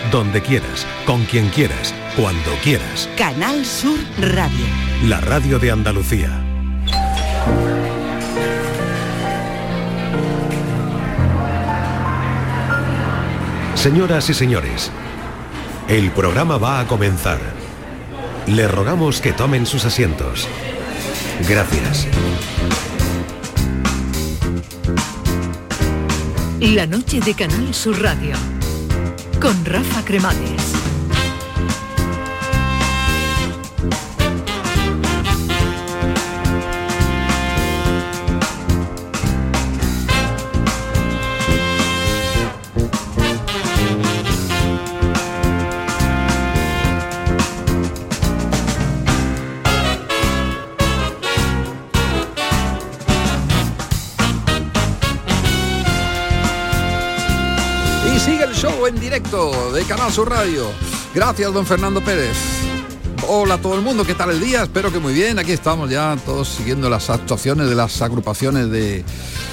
donde quieras, con quien quieras, cuando quieras. Canal Sur Radio. La radio de Andalucía. Señoras y señores, el programa va a comenzar. Le rogamos que tomen sus asientos. Gracias. La noche de Canal Sur Radio, con Rafa Cremades. En directo de Canal Sur Radio. Gracias, don Fernando Pérez. Hola a todo el mundo, ¿qué tal el día? Espero que muy bien. Aquí estamos ya todos siguiendo las actuaciones de las agrupaciones de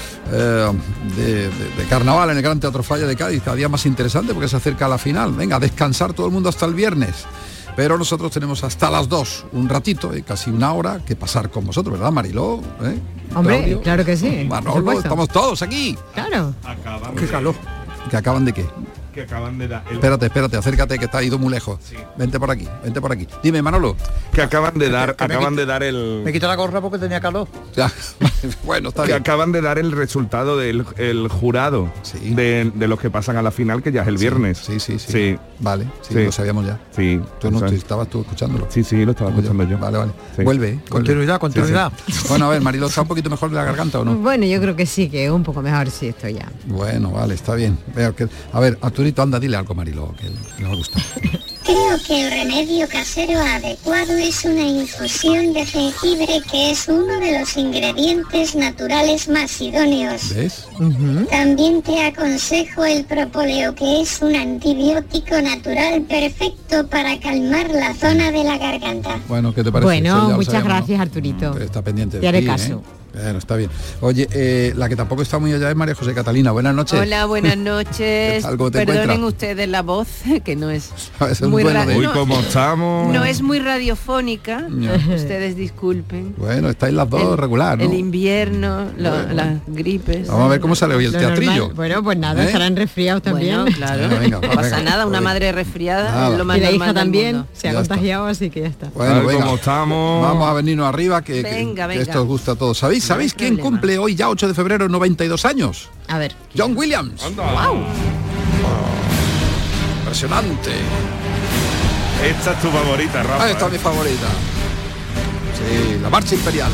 carnaval en el Gran Teatro Falla de Cádiz. Cada día más interesante porque se acerca la final. Venga, a descansar todo el mundo hasta el viernes. Pero nosotros tenemos hasta las 2, un ratito, casi una hora, que pasar con vosotros, ¿verdad, Mariló? Hombre, Claudio, claro que sí. Manolo, estamos todos aquí. Claro. Qué calor. ¿Que acaban de qué? Que acaban de dar Espérate, acércate, que está ido muy lejos. Sí. Vente por aquí. Dime, Manolo. Que acaban de dar el... Me quito la gorra porque tenía calor. Ya. Bueno, está que bien. acaban de dar el resultado del jurado, sí, de los que pasan a la final, que ya es el viernes. Sí. Vale, sí, lo sabíamos ya. Sí. ¿Estabas tú escuchándolo? Sí, lo estaba escuchando yo. Vale. Sí. Vuelve. Continuidad. Sí. Bueno, a ver, Marilo, ¿está un poquito mejor de la garganta o no? Bueno, yo creo que sí, que un poco mejor sí estoy ya. Bueno, vale, está bien. A ver, Arturito, anda, dile algo, Marilo, que le va a gustar. Creo que el remedio casero adecuado es una infusión de jengibre, que es uno de los ingredientes naturales más idóneos. ¿Ves? También te aconsejo el propóleo, que es un antibiótico natural perfecto para calmar la zona de la garganta. Bueno, ¿qué te parece? Bueno, muchas gracias, ¿no? Arturito. Está pendiente de te haré ti, caso. Bueno, está bien. Oye, la que tampoco está muy allá es María José Catalina. Buenas noches. Hola, buenas noches. Perdonen ustedes la voz, que no es muy ¿cómo estamos? No es muy radiofónica. No. Ustedes disculpen. Bueno, estáis las dos regular, ¿no? El invierno, las gripes. Vamos a ver cómo sale hoy el teatrillo. Normal. Bueno, pues nada, estarán resfriados también. Bueno, claro. Venga, no pasa nada, una madre resfriada es lo más y la normal hija también mundo. se ha contagiado, así que ya está. Bueno, venga, ¿cómo estamos? Vamos a venirnos arriba, que esto os gusta a todos. ¿Sabéis quién cumple hoy, ya 8 de febrero, 92 años? A ver. John Williams. ¡Wow! Impresionante. Esta es tu favorita, Rafa. Ahí está mi favorita. Sí, la marcha imperial.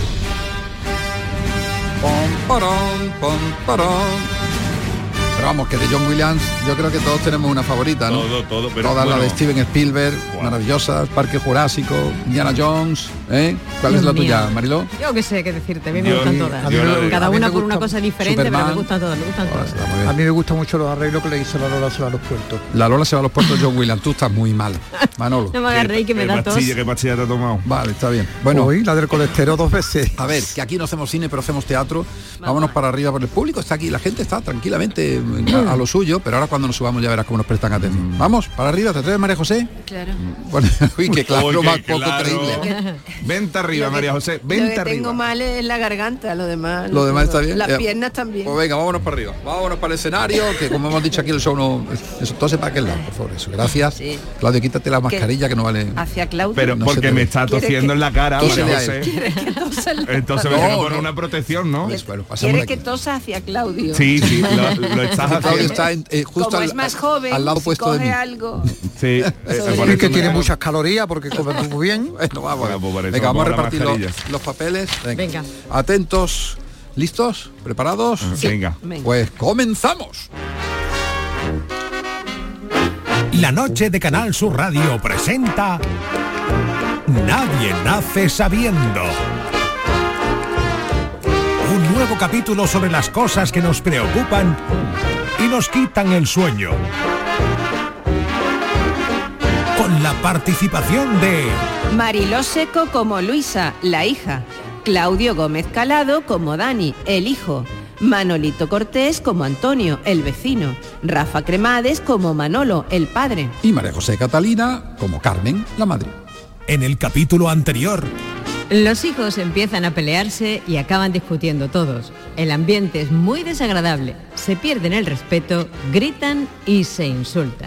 Pom, parón. Pero vamos, que de John Williams yo creo que todos tenemos una favorita, ¿no? Todo, pero todas las de Steven Spielberg, maravillosas, Parque Jurásico, Indiana Jones, ¿Cuál es la tuya, Mariló? Yo qué sé qué decirte, a mí me gustan todas. Cada una por una cosa diferente, Superman, pero me gustan todas. A mí me gustan mucho los arreglos que le hizo la Lola se va a los puertos. La Lola se va a los puertos de John Williams. Tú estás muy mal, Manolo. No me agarréis que me da tos. ¿Qué pastilla te has tomado? Vale, está bien. Bueno, hoy la del colesterol 2 veces. A ver, que aquí no hacemos cine, pero hacemos teatro. Vámonos para arriba, porque el público está aquí, la gente está tranquilamente a lo suyo, pero ahora cuando nos subamos ya verás cómo nos prestan atención. Vamos, para arriba, ¿te atreves, María José? Claro. Bueno, uy, que claro, más poco creíble. Vente arriba, María José, vente arriba. Tengo mal en la garganta, lo demás está bien. Las piernas también. Pues venga, vámonos para arriba, vámonos para el escenario, que como hemos dicho aquí el show no... Eso, todo para aquel lado, por favor, eso. Gracias. Sí. Claudio, quítate la mascarilla que no vale... Hacia Claudio. Pero no porque me está tosiendo en la cara, María José. Entonces me tengo que poner una protección, ¿no? Quiere que tosa hacia Claudio. Sí, lo estás haciendo. Claudio está justo como es más joven, al lado puesto de mí. Algo. Sí. Es que tiene muchas calorías porque come muy bien. Venga, vamos a repartir los papeles. Venga. Atentos. ¿Listos? ¿Preparados? Sí. Venga. Pues comenzamos. La noche de Canal Sur Radio presenta Nadie nace sabiendo. Un nuevo capítulo sobre las cosas que nos preocupan y nos quitan el sueño. Con la participación de Mariló Seco como Luisa, la hija, Claudio Gómez Calado como Dani, el hijo, Manolito Cortés como Antonio, el vecino, Rafa Cremades como Manolo, el padre. Y María José Catalina como Carmen, la madre. En el capítulo anterior... Los hijos empiezan a pelearse y acaban discutiendo todos. El ambiente es muy desagradable. Se pierden el respeto, gritan y se insultan.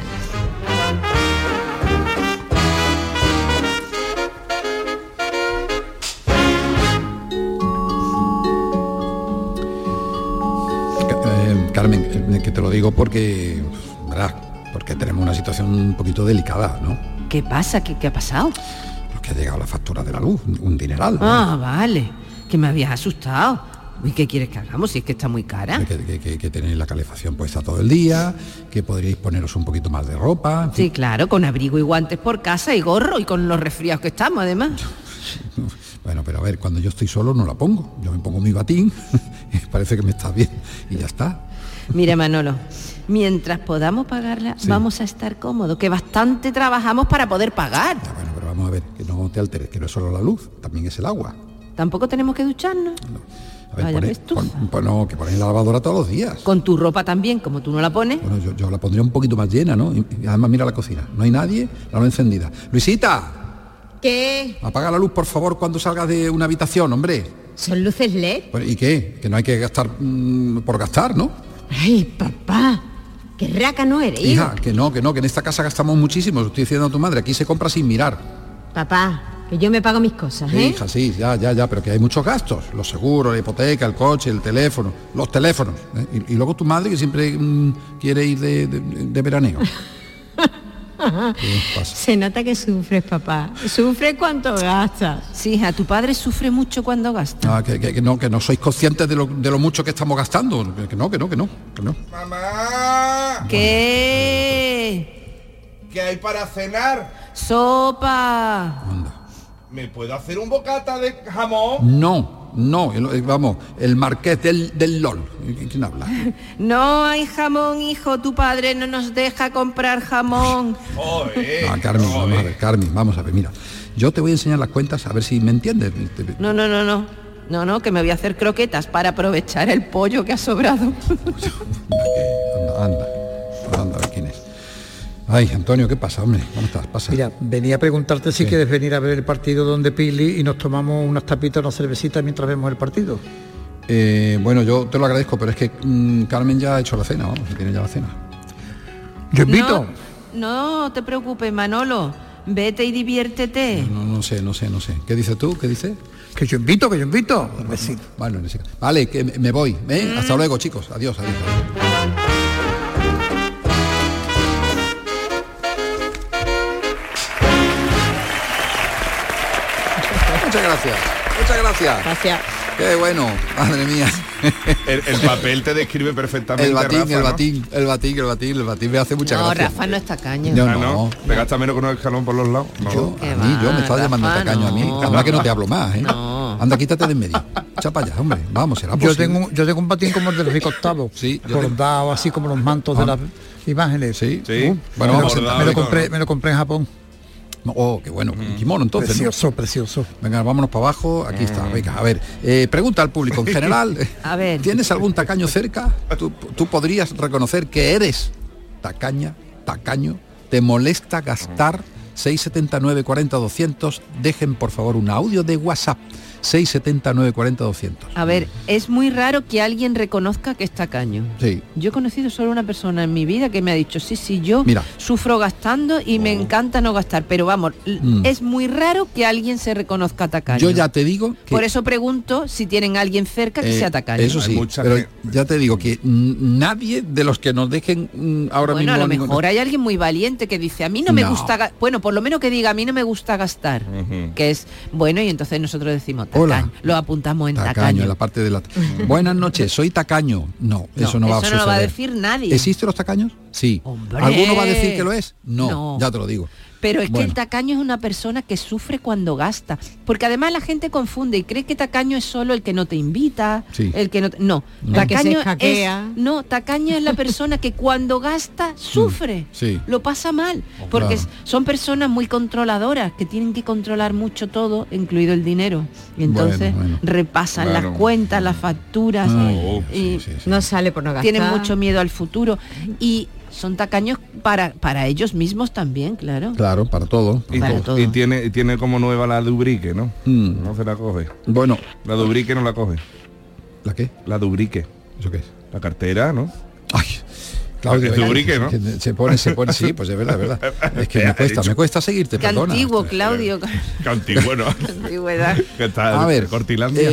Carmen, que te lo digo porque, ¿verdad? Porque tenemos una situación un poquito delicada, ¿no? ¿Qué pasa? ¿Qué ha pasado? Que ha llegado la factura de la luz, un dineral, ¿no? Ah, vale, que me habías asustado. ¿Y qué quieres que hagamos si es que está muy cara? Que tenéis la calefacción puesta todo el día, que podríais poneros un poquito más de ropa. En fin. Sí, claro, con abrigo y guantes por casa y gorro y con los resfriados que estamos, además. Bueno, pero a ver, cuando yo estoy solo no la pongo. Yo me pongo mi batín y parece que me está bien y ya está. Mira, Manolo, mientras podamos pagarla, vamos a estar cómodos, que bastante trabajamos para poder pagar. Ya, bueno, pero vamos a ver, que no te alteres, que no es solo la luz, también es el agua. ¿Tampoco tenemos que ducharnos? No. A ver, no, que ponéis la lavadora todos los días. Con tu ropa también, como tú no la pones. Bueno, yo la pondría un poquito más llena, ¿no? Y además mira la cocina, no hay nadie, la luz encendida. Luisita. ¿Qué? Apaga la luz, por favor, cuando salgas de una habitación, hombre. ¿Son luces LED? ¿Y qué? Que no hay que gastar por gastar, ¿no? Ay, papá, qué raca no eres. Hija, que no, que en esta casa gastamos muchísimo, lo estoy diciendo a tu madre, aquí se compra sin mirar. Papá, que yo me pago mis cosas, ¿eh? Hija, sí, ya, pero que hay muchos gastos, los seguros, la hipoteca, el coche, el teléfono, los teléfonos, ¿eh? Y luego tu madre que siempre quiere ir de veraneo. Se nota que sufres, papá. Sufre cuánto gastas. Sí, hija, tu padre sufre mucho cuando gasta. Que no sois conscientes de lo mucho que estamos gastando. Que no. ¡Mamá! ¿Qué? ¿Qué hay para cenar? Sopa. Anda. ¿Me puedo hacer un bocata de jamón? No, vamos, el marqués del LOL. ¿Quién habla? No hay jamón, hijo, tu padre no nos deja comprar jamón. Carmen, vamos a ver, mira. Yo te voy a enseñar las cuentas a ver si me entiendes. No, que me voy a hacer croquetas para aprovechar el pollo que ha sobrado. Anda, a ver quién es. Ay, Antonio, ¿qué pasa, hombre? ¿Cómo estás? Pasa. Mira, venía a preguntarte si quieres venir a ver el partido donde Pili y nos tomamos unas tapitas, unas cervecitas mientras vemos el partido. Bueno, yo te lo agradezco, pero es que Carmen ya ha hecho la cena, vamos, tiene ya la cena. ¿Yo invito? No te preocupes, Manolo. Vete y diviértete. No sé. ¿Qué dices tú? ¿Qué dices? Que yo invito. Bueno, vale, que me voy. Hasta luego, chicos. Adiós. Muchas gracias. Gracias. Qué bueno, madre mía. El papel te describe perfectamente. El batín me hace mucha gracia. No, Rafa no es tacaño. No. ¿Te gasta menos con un escalón por los lados? No. Yo me estaba llamando tacaño a mí. Anda que no te hablo más, ¿eh? No. Anda, quítate de en medio. Echa para allá, hombre. Vamos, será posible. Yo tengo un batín como el de Enrique VIII. Sí. Bordado, así como los mantos de las imágenes. Sí. Bueno, me lo compré en Japón. Oh, qué bueno, un kimono entonces. Precioso. Venga, vámonos para abajo, aquí está, venga, a ver, pregunta al público en general. A ver. ¿Tienes algún tacaño cerca? ¿Tú podrías reconocer que eres tacaño? ¿Te molesta gastar? 679 40 200, dejen por favor un audio de WhatsApp. 679 40 200. A ver, es muy raro que alguien reconozca que es tacaño. Sí. Yo he conocido solo una persona en mi vida que me ha dicho, sí, yo sufro gastando y me encanta no gastar, pero vamos, es muy raro que alguien se reconozca tacaño. Yo ya te digo que... Por eso pregunto si tienen alguien cerca que sea tacaño. Eso sí, pero ya te digo que nadie de los que nos dejen ahora mismo... Bueno, a lo mejor hay alguien muy valiente que dice, a mí no me gusta... Bueno, por lo menos que diga, a mí no me gusta gastar. Que es, bueno, y entonces nosotros decimos... Hola. Lo apuntamos en tacaño. En la parte de la... Buenas noches, soy tacaño. No, eso no va a suceder. No lo va a decir nadie. ¿Existen los tacaños? Sí. Hombre. ¿Alguno va a decir que lo es? No, ya te lo digo. Pero es que Bueno. el tacaño es una persona que sufre cuando gasta, porque además la gente confunde y cree que tacaño es solo el que no te invita, Sí. el que no, no. El que se Tacaño escaquea. tacaño es la persona que cuando gasta sufre, Sí. lo pasa mal, porque claro. son personas muy controladoras que tienen que controlar mucho todo, incluido el dinero, y entonces Bueno. repasan Claro. las cuentas, las facturas, y No sale por no gastar. tienen mucho miedo al futuro y son tacaños para ellos mismos también, claro. Claro, para todo. Para todo. Y tiene como nueva la Dubrique, ¿no? No se la coge. Bueno, La Dubrique no la coge. ¿la qué? La Dubrique. ¿Eso qué es? La cartera, ¿no? Ay, claro Que que Dubrique, ¿no? que se pone, sí, pues es verdad. Es que me cuesta seguirte, Qué perdona. antiguo, Claudio. Qué antiguo, ¿no? Qué antigüedad. Que está A ver, Cortilandia.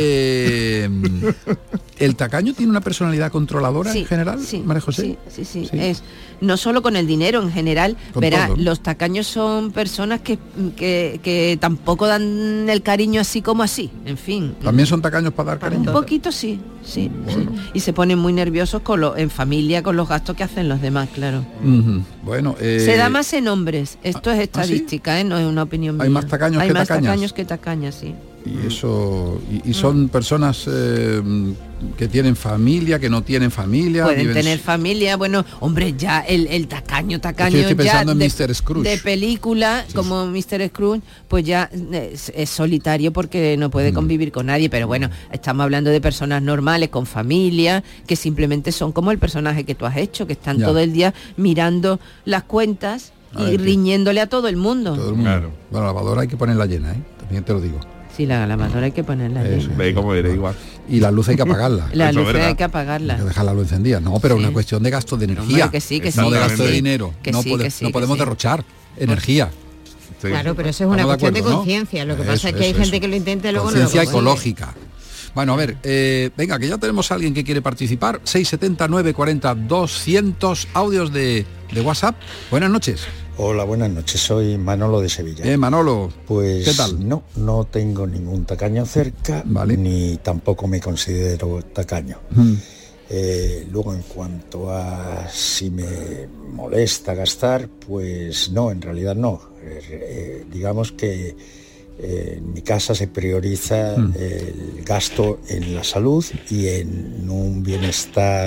¿el tacaño tiene una personalidad controladora en general, María José? Sí. Es no solo con el dinero, en general, Con verá, todo, ¿no? los tacaños son personas que tampoco dan el cariño así como así, en fin. ¿También son tacaños para dar Un cariño? poquito sí. Y se ponen muy nerviosos en familia con los gastos que hacen los demás, claro. Ujú. Bueno, Se da más en hombres, esto es ¿sí? estadística, no es una opinión mía. Hay más tacaños Hay que más tacañas. tacaños que tacañas, sí. Y eso y son personas que tienen familia, que no tienen familia. Pueden viven tener familia, bueno, hombre, ya el tacaño estoy ya pensando en de, Mr. Scrooge. de película, como Mr. Scrooge, pues ya es solitario porque no puede convivir con nadie, pero bueno, estamos hablando de personas normales, con familia, que simplemente son como el personaje que tú has hecho, que están Ya. todo el día mirando las cuentas A y ver, riñéndole a todo el mundo. todo el mundo. Claro. Bueno, la lavadora hay que ponerla llena, también te lo digo. Sí, la lavadora hay que ponerla Eso. llena. Ve cómo eres igual. Y la luz hay que apagarla. La Eso es luz verdad. hay que Hay apagarla. que dejar la luz encendida. No, pero Sí. una cuestión de gasto de energía. Hombre, que sí, que no sí. de gasto de Exactamente. dinero. Que no sí, pode- que sí, no que podemos sí. derrochar energía. Sí. Claro, pero eso es una Estamos de cuestión de acuerdo, ¿no? conciencia. Lo que Eso, pasa es que hay eso, gente eso. que lo intenta y luego no lo Conciencia consigue. ecológica. Bueno, a ver, venga, que ya tenemos a alguien que quiere participar. 670 940 200 audios de WhatsApp. Buenas noches. Hola, buenas noches, soy Manolo de Sevilla. Manolo, pues ¿qué tal? no tengo ningún tacaño cerca, Vale. ni tampoco me considero tacaño. Mm. Luego, en cuanto a si me molesta gastar, pues no, en realidad no. Digamos que en mi casa se prioriza el gasto en la salud y en un bienestar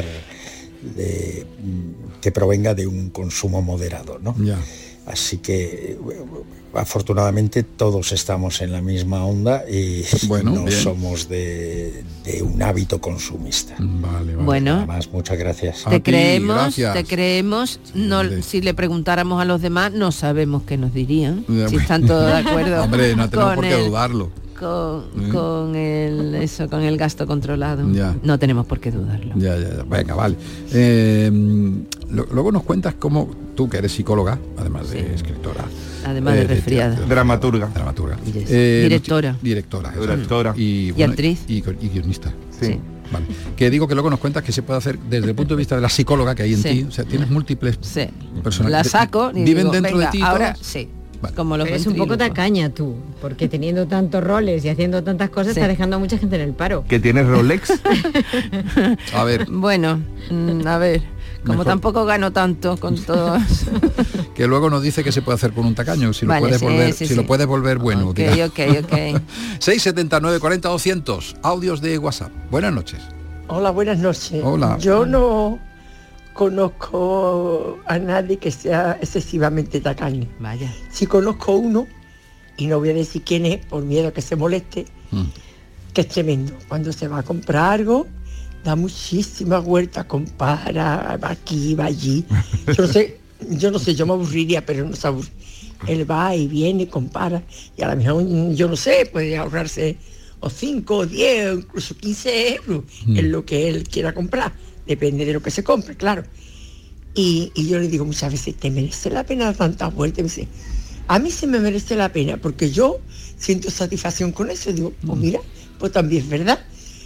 que provenga de un consumo moderado, ¿no? Ya. Así que afortunadamente todos estamos en la misma onda y Bueno, no bien. somos de un hábito consumista. Vale, vale. Bueno, Nada más, muchas gracias. A te ti, gracias. creemos, no, hombre. si le preguntáramos a los demás no sabemos qué nos dirían, Ya, si están todos de acuerdo. Hombre, no tenemos por qué el- dudarlo. con el gasto controlado. Ya. No tenemos por qué dudarlo. Ya. Venga, vale. Luego nos cuentas cómo tú, que eres psicóloga, además de escritora. Además de resfriada. teatro, Dramaturga. Yes. Eh, Directora. Directora. eso. Directora. Y actriz. Y guionista. Sí. Vale. Que digo que luego nos cuentas que se puede hacer desde el punto de vista de la psicóloga que hay en Sí. ti. O sea, tienes múltiples Sí. personas. La saco y viven digo, dentro venga, de ti ahora todas? sí. Vale. Como los Pero es un poco ventrílocos. tacaña tú, porque teniendo tantos roles y haciendo tantas cosas Sí. está dejando a mucha gente en el paro. Que tienes Rolex. A ver, Bueno, a ver, como Mejor. tampoco gano tanto con todos. que luego nos dice que se puede hacer con un tacaño, si Vale, lo puedes sí, volver, sí, si sí. lo puedes volver bueno. Ok, diga. ok. 679 40 200 audios de WhatsApp. Buenas noches. Hola, buenas noches. Hola. Yo no conozco a nadie que sea excesivamente tacaño. Vaya. Sí conozco uno, y no voy a decir quién es por miedo a que se moleste, que es tremendo. Cuando se va a comprar algo, da muchísimas vueltas, compara, va aquí, va allí. Yo no sé, yo me aburriría, pero no se aburre. Él va y viene, compara, y a lo mejor, yo no sé, puede ahorrarse o 5, o 10, o incluso 15 euros en lo que él quiera comprar. Depende de lo que se compre, claro. Y yo le digo muchas veces, ¿te merece la pena tantas vueltas? Y me dice, a mí se me merece la pena, porque yo siento satisfacción con eso. Y digo, pues mira, pues también es verdad.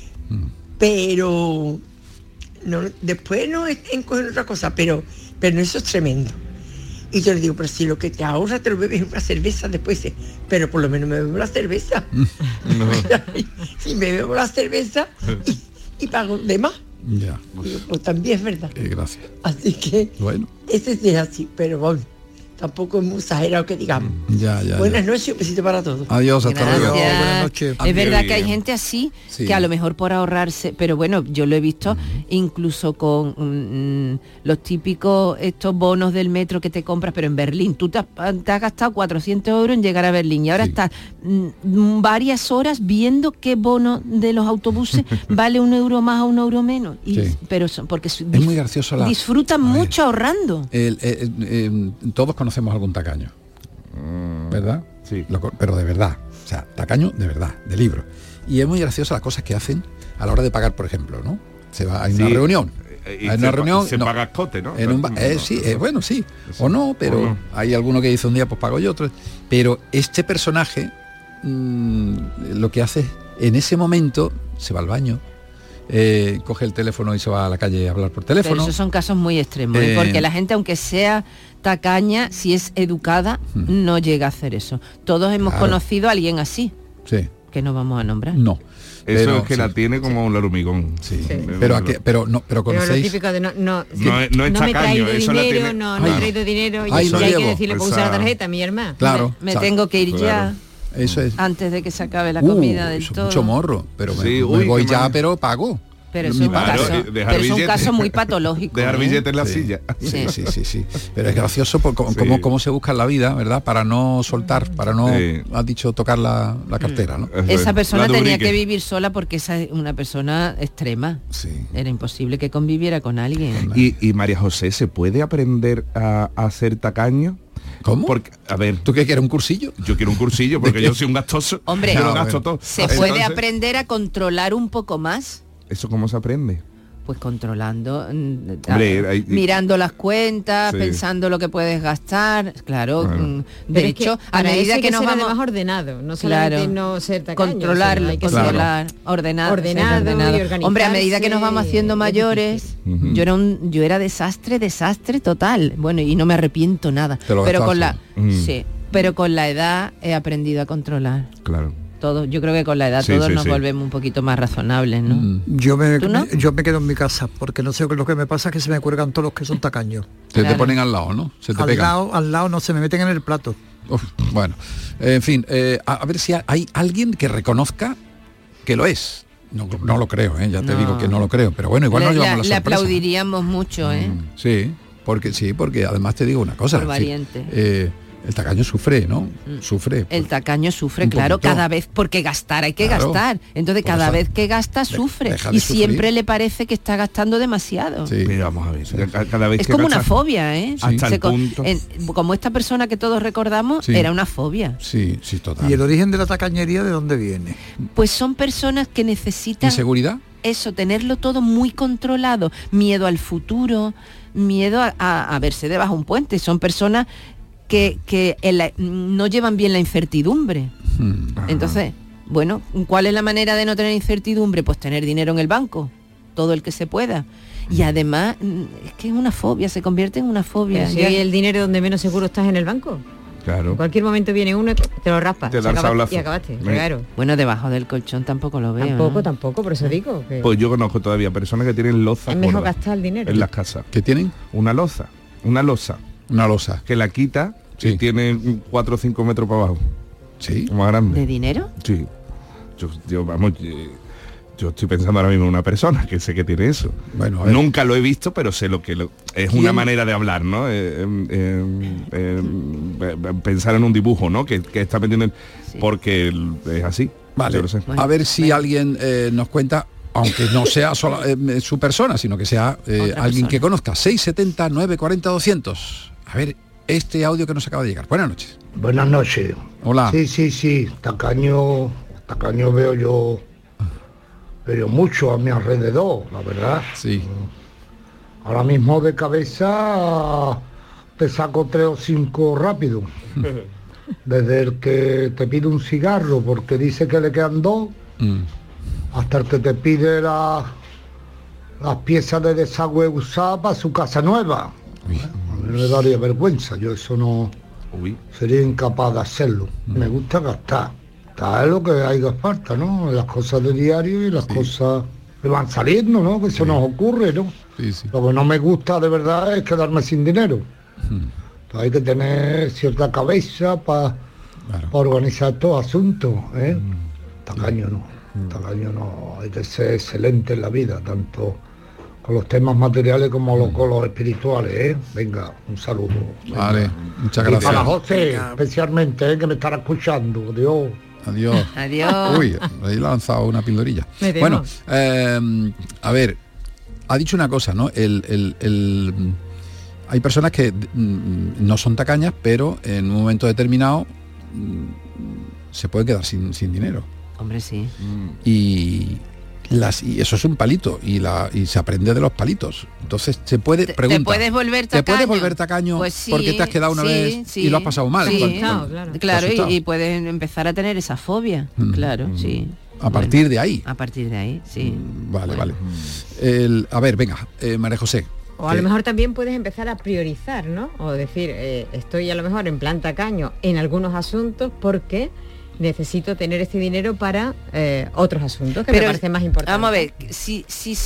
Pero no, después no es en coger otra cosa, pero eso es tremendo. Y yo le digo, pero si lo que te ahorra te lo bebes en una cerveza, después dice, pero por lo menos me bebo la cerveza. Si me bebo la cerveza y pago de más. Ya. Digo, pues también es verdad. Gracias. Así que Bueno. ese sí es así, pero bueno, tampoco es muy exagerado que digamos. Ya. Buenas noches, un besito para todos. Adiós, hasta luego. Buenas noches. Es verdad que hay gente así, que a lo mejor por ahorrarse, pero bueno, yo lo he visto incluso con los típicos estos bonos del metro que te compras, pero en Berlín. Tú te has gastado 400 euros en llegar a Berlín y ahora estás varias horas viendo qué bono de los autobuses vale 1 euro más o 1 euro menos. Pero porque es muy gracioso. Disfrutan mucho ahorrando. Todos conocemos algún tacaño, ¿verdad? Sí. Pero de verdad, o sea, tacaño de verdad, de libro. Y es muy gracioso las cosas que hacen a la hora de pagar, por ejemplo, ¿no? Hay una reunión. Se paga escote, ¿no? Bueno, sí. O no, pero hay alguno que dice un día, pues pago yo, otro. Pero este personaje lo que hace es, en ese momento, se va al baño, coge el teléfono y se va a la calle a hablar por teléfono. Pero esos son casos muy extremos, porque la gente, aunque sea tacaña, si es educada, no llega a hacer eso. Todos hemos conocido a alguien así, que no vamos a nombrar. No. Eso es que la tiene como un hormigón. Pero conocéis. Pero lo típico de no es tacaño, eso la tiene. No he traído dinero y hay que decirle para usar la tarjeta, mi hermana. Claro. Me tengo que ir ya. Eso es. Antes de que se acabe la comida del todo. Mucho morro, pero me voy ya, pero pago. Pero es un caso muy patológico. Dejar billete en la silla. Sí. Pero es gracioso por cómo se busca en la vida, ¿verdad? Para no soltar, para no, has dicho, tocar la cartera, ¿no? Esa persona tenía que vivir sola porque esa es una persona extrema. Era imposible que conviviera con alguien. Y María José, ¿se puede aprender a ser tacaño? ¿Cómo? Porque, a ver, ¿tú qué quieres, un cursillo? Yo quiero un cursillo porque yo soy un gastoso. Hombre, yo lo gasto todo. Se puede aprender a controlar un poco más. ¿Eso cómo se aprende? Pues controlando, mirando las cuentas, pensando lo que puedes gastar, claro. De hecho, a medida que nos vamos más ordenado, no solamente no ser tacaño, controlar, ordenado. Y organizarse. Hombre, a medida que nos vamos haciendo mayores, yo era desastre total. Bueno, y no me arrepiento nada. Pero con la edad he aprendido a controlar. Claro. Yo creo que con la edad todos nos volvemos un poquito más razonables, ¿no? Yo me quedo en mi casa, porque no sé lo que me pasa es que se me cuelgan todos los que son tacaños. Te ponen al lado, ¿no? Se te pegan. Al lado no, se me meten en el plato. Bueno, en fin, a ver si hay alguien que reconozca que lo es. No lo creo, ya te digo que no lo creo, pero bueno, igual nos llevamos la sorpresa. Le aplaudiríamos mucho, Sí, porque además te digo una cosa. Por valiente. El tacaño sufre, ¿no? Sufre. El tacaño sufre, claro, cada vez, porque gastar hay que gastar. Entonces cada vez que gasta sufre y siempre le parece que está gastando demasiado. Pero vamos a ver, cada vez es que como gasta, una fobia, hasta el punto. Como esta persona que todos recordamos, era una fobia. Sí, total. ¿Y el origen de la tacañería de dónde viene? Pues son personas que necesitan... ¿Inseguridad? Eso, tenerlo todo muy controlado. Miedo al futuro, miedo a verse debajo de un puente. Son personas que no llevan bien la incertidumbre. Entonces, bueno, ¿cuál es la manera de no tener incertidumbre? Pues tener dinero en el banco, todo el que se pueda. Y además, es que es una fobia, se convierte en una fobia. Si hay el dinero donde menos seguro estás en el banco. Claro. En cualquier momento viene uno, te lo raspa, te da y acabaste. Claro. Bueno, debajo del colchón tampoco lo veo. Tampoco, por eso digo. Que... Pues yo conozco todavía personas que tienen loza. Es mejor gastar el dinero. En las casas. ¿Qué tienen? Una losa. Una losa. Que la quita y tiene 4 o 5 metros para abajo. Sí. Más grande. ¿De dinero? Sí. Yo estoy pensando ahora mismo en una persona que sé que tiene eso. Bueno, nunca lo he visto, pero sé lo que es. ¿Quién? Una manera de hablar, ¿no? Pensar en un dibujo, ¿no? Que está metiendo porque es así. Vale. Yo lo sé. A ver si alguien nos cuenta, aunque no sea solo, su persona, sino que sea alguien que conozca. 670 940 200. A ver, este audio que nos acaba de llegar. Buenas noches. Buenas noches. Hola. Sí. Tacaño veo yo. Pero mucho a mi alrededor, la verdad. Sí. Ahora mismo de cabeza te saco 3 o 5 rápido. Desde el que te pide un cigarro porque dice que le quedan 2, hasta el que te pide las piezas de desagüe usadas para su casa nueva. A mí me daría vergüenza, yo eso no sería incapaz de hacerlo. Me gusta gastar. Es lo que hay que falta, ¿no? Las cosas de diario y las cosas que van saliendo, ¿no? Que eso nos ocurre, ¿no? Sí. Lo que no me gusta de verdad es quedarme sin dinero. Entonces hay que tener cierta cabeza para organizar estos asuntos, ¿eh? Tacaño no, hay que ser excelente en la vida, tanto con los temas materiales como con los espirituales, ¿eh? Venga, un saludo. Vale, muchas gracias. Para José, especialmente, que me estará escuchando. Adiós. Adiós. Uy, ahí le ha lanzado una pildorilla. Bueno, a ver, ha dicho una cosa, ¿no? Hay personas que no son tacañas, pero en un momento determinado se puede quedar sin dinero. Hombre, sí. Y eso es un palito y se aprende de los palitos. Entonces se puede ¿Te puedes volver tacaño? ¿Te puedes volver tacaño pues sí, porque te has quedado una vez y lo has pasado mal? Sí, claro, y puedes empezar a tener esa fobia. Claro, sí. A partir de ahí. A partir de ahí, sí. Vale. A ver, venga, María José. O a lo mejor también puedes empezar a priorizar, ¿no? O decir, estoy a lo mejor en plan tacaño en algunos asuntos porque necesito tener este dinero para otros asuntos que me parecen más importantes. Vamos a ver, si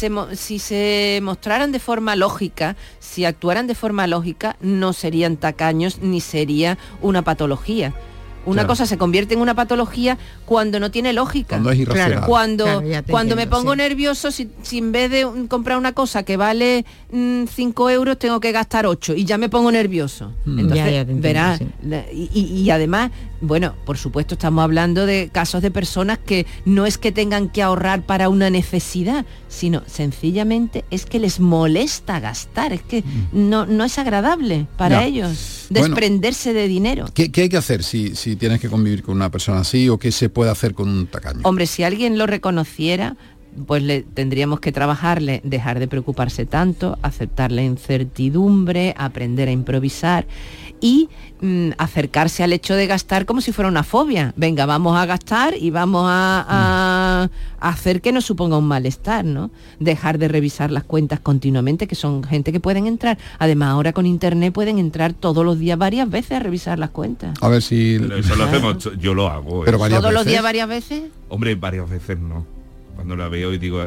se mostraran de forma lógica, si actuaran de forma lógica, no serían tacaños ni sería una patología. Una cosa se convierte en una patología cuando no tiene lógica. Cuando es irracional. Cuando me pongo nervioso, si en vez de comprar una cosa que vale 5 euros, tengo que gastar 8 y ya me pongo nervioso. Entonces, verás, y además, bueno, por supuesto estamos hablando de casos de personas que no es que tengan que ahorrar para una necesidad, sino sencillamente es que les molesta gastar, es que no es agradable para ellos desprenderse de dinero. ¿Qué hay que hacer si tienes que convivir con una persona así o qué se puede hacer con un tacaño? Hombre, si alguien lo reconociera, pues tendríamos que trabajarle, dejar de preocuparse tanto, aceptar la incertidumbre, aprender a improvisar y acercarse al hecho de gastar como si fuera una fobia. Venga, vamos a gastar y vamos a hacer que nos suponga un malestar, ¿no? Dejar de revisar las cuentas continuamente, que son gente que pueden entrar. Además, ahora con internet pueden entrar todos los días varias veces a revisar las cuentas. A ver si... Pero eso lo hacemos, yo lo hago. Pero ¿Todos los días varias veces? Hombre, varias veces no. Cuando la veo y digo,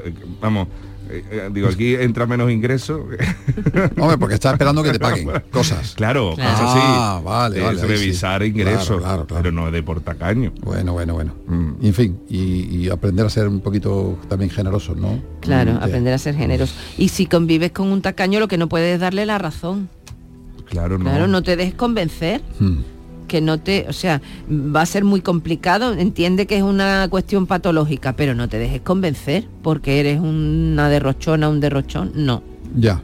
aquí entra menos ingreso. Hombre, porque está esperando que te paguen cosas. Claro. Cosas así. Vale. Revisar ingresos, claro. pero no de por tacaño. Bueno. En fin, y aprender a ser un poquito también generosos, ¿no? Claro, aprender a ser generoso. Y si convives con un tacaño, lo que no puedes es darle la razón. Claro, no te dejes convencer. Que va a ser muy complicado, entiende que es una cuestión patológica, pero no te dejes convencer porque eres una derrochona, un derrochón, no. Ya.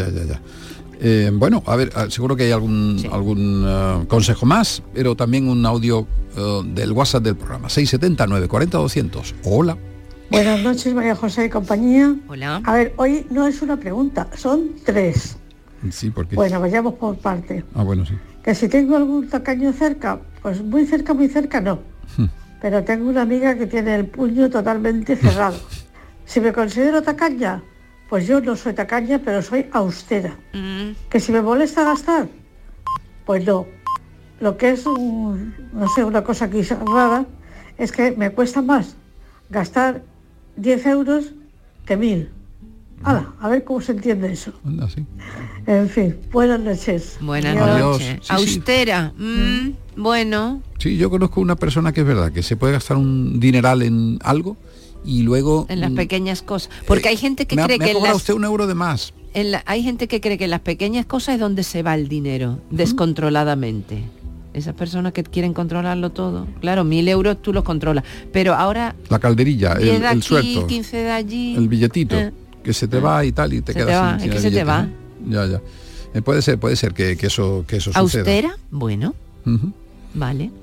Bueno, a ver, seguro que hay algún consejo más, pero también un audio del WhatsApp del programa, 670-940-200. Hola. Buenas noches, María José y compañía. Hola. A ver, hoy no es una pregunta, son 3. Sí, porque... Bueno, vayamos por parte. Bueno, sí. Que si tengo algún tacaño cerca, pues muy cerca no. Pero tengo una amiga que tiene el puño totalmente cerrado. Si me considero tacaña, pues yo no soy tacaña, pero soy austera. Que si me molesta gastar, pues no. Lo que es, una cosa quizá rara, es que me cuesta más gastar 10 euros que 1.000. ¡Hala! A ver cómo se entiende eso. Anda, sí. En fin, buenas noches. Buenas noches. Sí, austera. Bueno. Sí, yo conozco una persona que es verdad, que se puede gastar un dineral en algo y luego... En las pequeñas cosas. Porque hay gente que cree que... Me ha cobrado usted €1 de más. Hay gente que cree que en las pequeñas cosas es donde se va el dinero, descontroladamente. Esas personas que quieren controlarlo todo. Claro, 1.000 euros tú los controlas. Pero ahora... La calderilla, el sueldo. 15 de allí. El billetito. Que se te va y tal y te quedas sin es que se te va. Ya. Puede ser que eso suceda. ¿Austera? Bueno. Vale.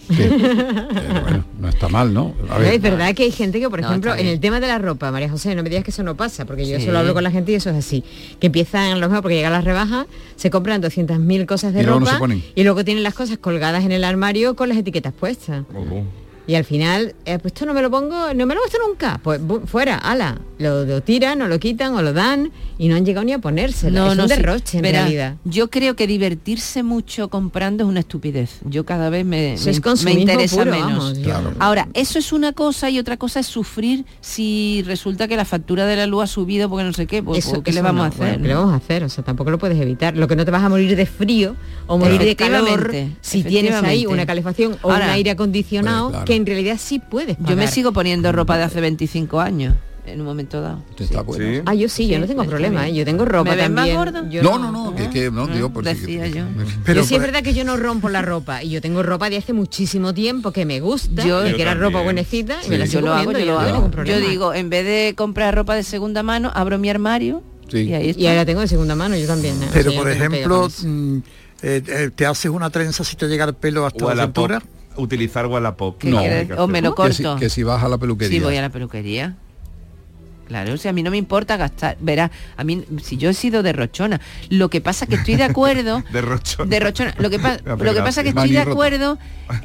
Bueno, no está mal, ¿no? A ver. Es verdad que hay gente que, por ejemplo, en el tema de la ropa, María José, no me digas que eso no pasa, porque yo solo hablo con la gente y eso es así, que empiezan a lo mejor porque llegan las rebajas, se compran 200.000 cosas de ropa y luego tienen las cosas colgadas en el armario con las etiquetas puestas. Y al final, pues esto no me lo pongo, no me lo he puesto nunca. Pues fuera, ala, lo tiran o lo quitan o lo dan y no han llegado ni a ponérselo. Es un derroche en realidad. Yo creo que divertirse mucho comprando es una estupidez. Yo cada vez me interesa puro, menos. Vamos, claro. Ahora, eso es una cosa y otra cosa es sufrir si resulta que la factura de la luz ha subido porque no sé qué. Pues, ¿qué le vamos a hacer? Bueno, ¿qué le vamos a hacer? O sea, tampoco lo puedes evitar. Lo que no te vas a morir de frío o morir de calor si tienes ahí una calefacción o un aire acondicionado, claro, que en realidad sí puedes pagar. Yo me sigo poniendo ropa de hace 25 años en un momento dado. Está bueno. ¿Sí? Yo sí, yo no tengo problema, yo tengo ropa ¿Me ven también. más gorda? No, digo, pues decía yo. Pero sí es verdad que yo no rompo la ropa y yo tengo ropa de hace muchísimo tiempo que me gusta, que era ropa buenecita y me la sigo poniendo, yo lo hago. Yo digo, en vez de comprar ropa de segunda mano, abro mi armario y ahí está. Y ahora tengo de segunda mano, yo también. Pero por ejemplo, te haces una trenza si te llega el pelo hasta la cintura. Utilizar Wallapop. No, o me lo corto. Que si vas a la peluquería. Sí, voy a la peluquería. Claro, o sea, a mí no me importa gastar. Verás, a mí, si yo he sido derrochona, lo que pasa que estoy de acuerdo. derrochona. Lo que pasa que estoy de acuerdo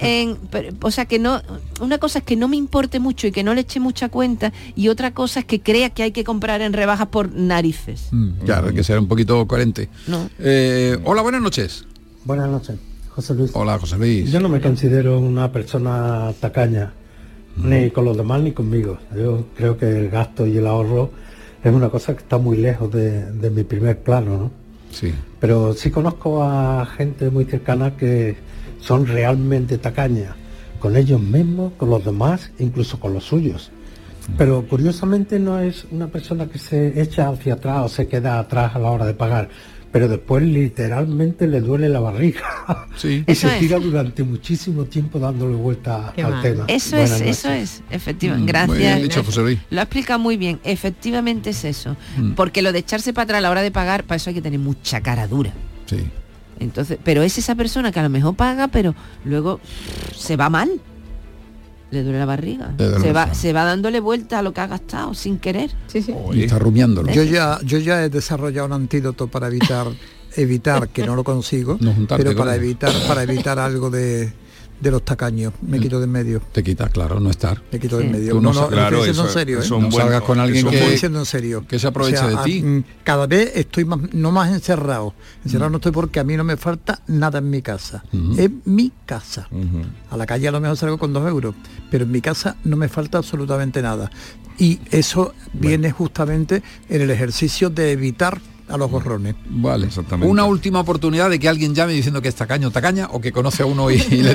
o sea, que no. Una cosa es que no me importe mucho y que no le eche mucha cuenta, y otra cosa es que crea que hay que comprar en rebajas por narices. Claro, hay que ser un poquito coherente. No. Hola, buenas noches. Buenas noches, José Luis. Hola, José Luis. Yo no me considero una persona tacaña, ni con los demás ni conmigo. Yo creo que el gasto y el ahorro es una cosa que está muy lejos de mi primer plano, ¿no? Sí. Pero sí conozco a gente muy cercana que son realmente tacañas, con ellos mismos, con los demás, incluso con los suyos. Pero curiosamente no es una persona que se echa hacia atrás o se queda atrás a la hora de pagar, pero después literalmente le duele la barriga. Sí. Y se tira durante muchísimo tiempo dándole vuelta al tema. Eso es, efectivamente. Gracias. Muy bien dicho, José Luis. Lo ha explicado muy bien. Efectivamente es eso. Porque lo de echarse para atrás a la hora de pagar, para eso hay que tener mucha cara dura. Sí. Entonces, pero es esa persona que a lo mejor paga, pero luego se va mal. Le duele la barriga. Se va dándole vuelta a lo que ha gastado sin querer. Sí. Y está rumiándolo. Yo ya he desarrollado un antídoto para evitar que no lo consigo, pero para evitar algo de los tacaños. Me quito de en medio. Te quitas, claro, no estar. Me quito de en medio. Claro, estoy diciendo en serio, no salgas con alguien que estoy diciendo en serio. Que se aproveche de ti. Cada vez estoy más encerrado. Encerrado no estoy porque a mí no me falta nada en mi casa. Es mi casa. A la calle a lo mejor salgo con 2 euros, pero en mi casa no me falta absolutamente nada. Y eso viene justamente en el ejercicio de evitar a los gorrones. Vale, exactamente. Una última oportunidad de que alguien llame diciendo que es tacaño o tacaña, o que conoce a uno y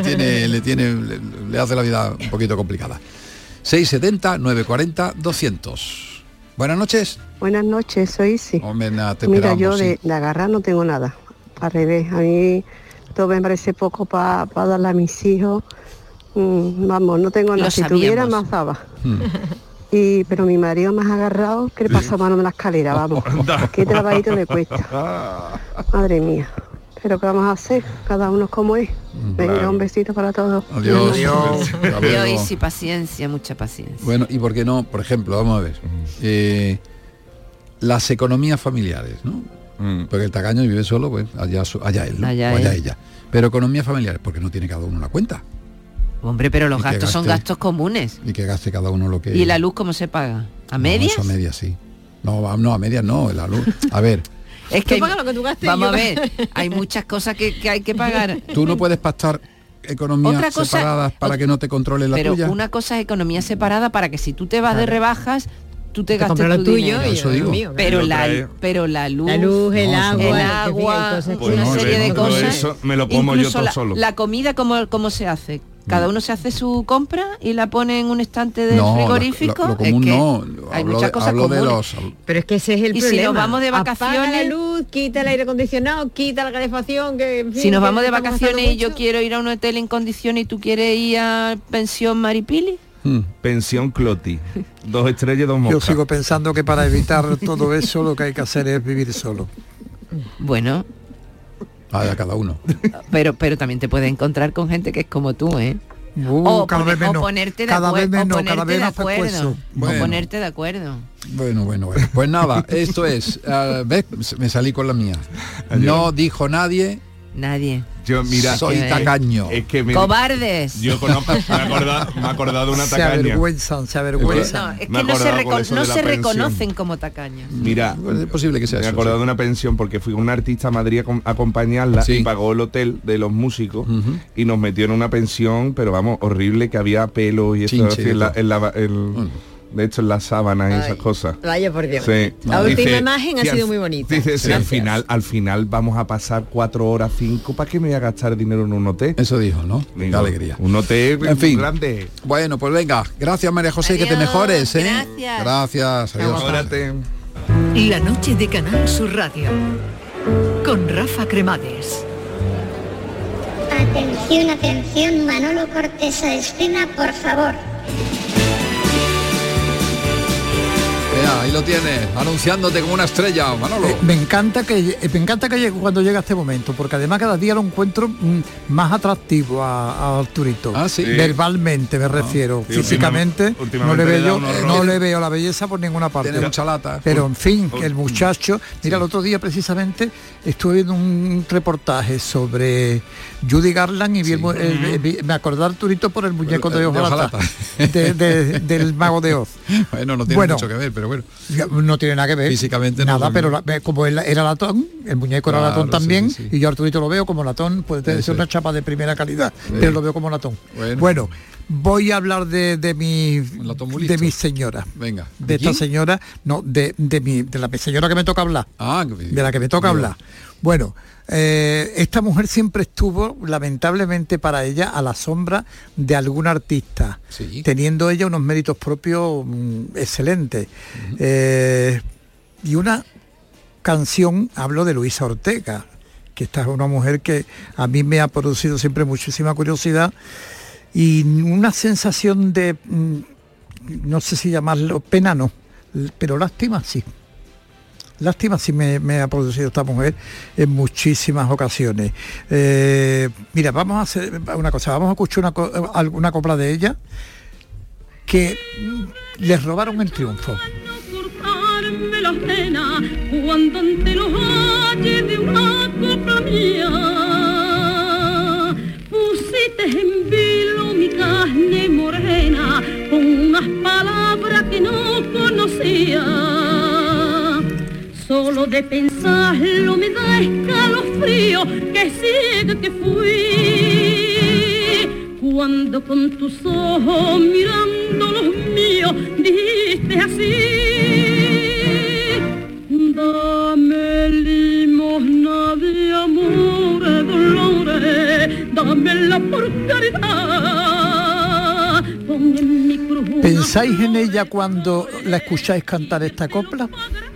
le hace la vida un poquito complicada. 670 940 200. Buenas noches. Buenas noches, soy Isi. Hombre, nada, mira, yo de agarrar no tengo nada. Al revés, a mí todo me parece poco para darle a mis hijos. Vamos, no tengo nada. Si tuviera, más daba. Pero mi marido me ha agarrado que le pasa mano en la escalera, vamos. Qué trabajito me cuesta. Madre mía. Pero ¿qué vamos a hacer? Cada uno como es. Venga, un besito para todos. Adiós. Adiós. Y paciencia, mucha paciencia. Bueno, ¿y por qué no? Por ejemplo, vamos a ver. Las economías familiares, ¿no? Porque el tacaño vive solo, pues allá él, ¿no? allá ella. Pero economías familiares, porque no tiene cada uno una cuenta. Hombre, pero los gastos son gastos comunes. Y que gaste cada uno lo que... ¿Y la luz cómo se paga? ¿A medias? No, eso a medias sí. No, a medias no, la luz. A ver. Es que paga lo que tú gastes. Vamos a ver, hay muchas cosas que hay que pagar. Tú no puedes pactar economías separadas para que no te controle la tuya. Pero una cosa es economía separada para que si tú te vas de rebajas, tú te gastes lo tu tuyo dinero. y yo el mío. Pero la luz, el agua, una serie de cosas. Eso me lo como yo todo solo. La comida, ¿cómo se hace? Cada uno se hace su compra y la pone en un estante del frigorífico. Lo común no. Hay muchas cosas comunes. Pero es que ese es el problema. Y si nos vamos de vacaciones, apaga la luz, quita el aire acondicionado, quita la calefacción, que en fin, si nos vamos de vacaciones y yo quiero ir a un hotel en condiciones y tú quieres ir a pensión Maripili. Pensión Cloti. 2 estrellas, 2 moscas. Yo sigo pensando que para evitar todo eso lo que hay que hacer es vivir solo. Bueno. A cada uno. Pero también te puedes encontrar con gente que es como tú, ¿eh? O ponerte de acuerdo. Bueno. O ponerte de acuerdo. Bueno. Pues nada, esto es... ¿ves? Me salí con la mía. No dijo nadie Nadie. Yo, mira, soy tacaño. Es que ¡Cobardes! Yo conozco, me he acordado de una tacaña. Se avergüenzan. No, es que no se reconocen como tacaños. Mira, es posible que sea me he eso, acordado de una pensión porque fui un artista a Madrid a acompañarla y pagó el hotel de los músicos y nos metió en una pensión, pero vamos, horrible, que había pelo y eso así, de hecho en las sábanas y esas cosas. Vaya por Dios. Sí. La última imagen ha sido muy bonita. Dice, si al final vamos a pasar 4 horas, 5, ¿para qué me voy a gastar dinero en un hotel? Eso dijo, ¿no? Qué alegría. Un hotel en fin, grande. Bueno, pues venga, gracias María José, adiós, que te mejores, ¿eh? Gracias. Adiós. La noche de Canal Sur Radio con Rafa Cremades. Atención, atención, Manolo Cortés a escena, por favor. Ahí lo tienes, anunciándote como una estrella, Manolo. Me encanta que llegue cuando llega este momento, porque además cada día lo encuentro más atractivo a Arturito. Ah, sí. Verbalmente me refiero. Sí, físicamente no le veo la belleza por ninguna parte. Tiene mucha lata. Pero en fin, que el muchacho... Mira, el otro día precisamente estuve viendo un reportaje sobre Judy Garland y me acordé de Arturito por el muñeco de hojalata del Mago de Oz. Bueno, no tiene mucho que ver, pero bueno. No tiene nada que ver. Físicamente nada, no, pero como él era latón, el muñeco era latón también, y yo Arturito lo veo como latón, puede ser una chapa de primera calidad, pero lo veo como latón. Bueno, voy a hablar de mi señora. Venga. De esta señora, no, de la señora que me toca hablar. De la que me toca hablar. Bueno, esta mujer siempre estuvo, lamentablemente para ella, a la sombra de algún artista, teniendo ella unos méritos propios excelentes. Y una canción, hablo de Luisa Ortega, que esta es una mujer que a mí me ha producido siempre muchísima curiosidad y una sensación de, no sé si llamarlo, pena no, pero lástima sí. Lástima si me ha producido esta mujer en muchísimas ocasiones. Mira, vamos a hacer una cosa, vamos a escuchar alguna copla de ella que les robaron el triunfo. Cuando ante los valles de una copla mía pusiste en vilo mi carne morena con unas palabras que no conocía. Solo de pensarlo me da escalofrío, que ciega que fui. Cuando con tus ojos mirando los míos dijiste así: dame limosna de amores, dolores, dámela por caridad. Pon en mi cruz. ¿Pensáis en ella cuando la escucháis cantar esta copla?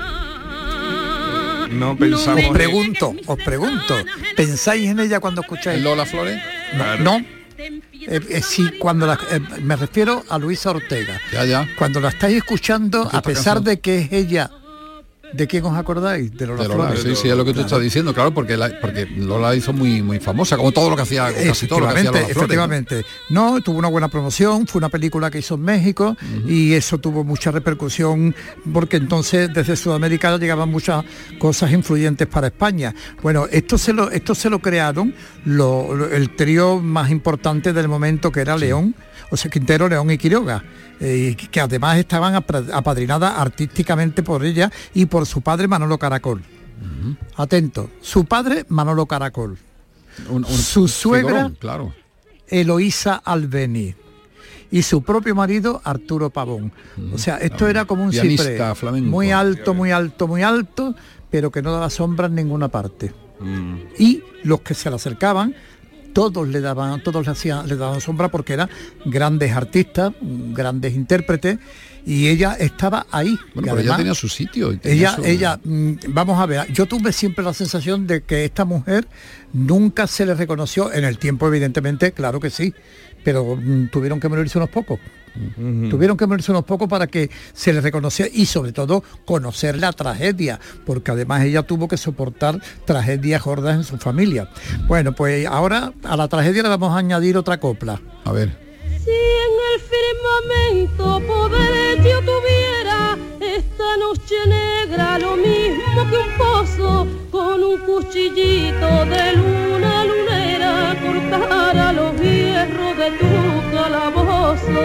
No pensamos. Os pregunto, ¿pensáis en ella cuando escucháis Lola Flores? No. Sí, cuando me refiero a Luisa Ortega. Ya. Cuando la estáis escuchando, a pesar canción? De que es ella, ¿de quién os acordáis? De Lola Flores. Sí, es lo que tú estás diciendo, claro, porque Lola hizo muy famosa, como todo lo que hacía, casi todo lo que hacía Lola Flores. Efectivamente. No, tuvo una buena promoción, fue una película que hizo en México y eso tuvo mucha repercusión porque entonces desde Sudamérica llegaban muchas cosas influyentes para España. Bueno, esto se lo crearon el trío más importante del momento, que era León, o sea, Quintero, León y Quiroga, que además estaban apadrinadas artísticamente por ella y por su padre Manolo Caracol. Atento, su padre Manolo Caracol, su suegra claro, Eloísa Albeni y su propio marido Arturo Pavón. O sea, esto era como un ciprés, muy alto, pero que no daba sombra en ninguna parte. Y los que se le acercaban, todos le daban sombra porque eran grandes artistas, grandes intérpretes, y ella estaba ahí. Bueno, pero además, ella tenía su sitio. Ella, vamos a ver, yo tuve siempre la sensación de que esta mujer nunca se le reconoció en el tiempo, evidentemente, claro que sí, pero tuvieron que morirse unos pocos. Tuvieron que morirse unos pocos para que se le reconociera y sobre todo conocer la tragedia, porque además ella tuvo que soportar tragedias gordas en su familia. Bueno, pues ahora a la tragedia le vamos a añadir otra copla. A ver. Si en el firmamento poder yo tuviera esta noche negra lo mismo que un pozo, con un cuchillito de luna lunera cortara los hierros de tu calabozo.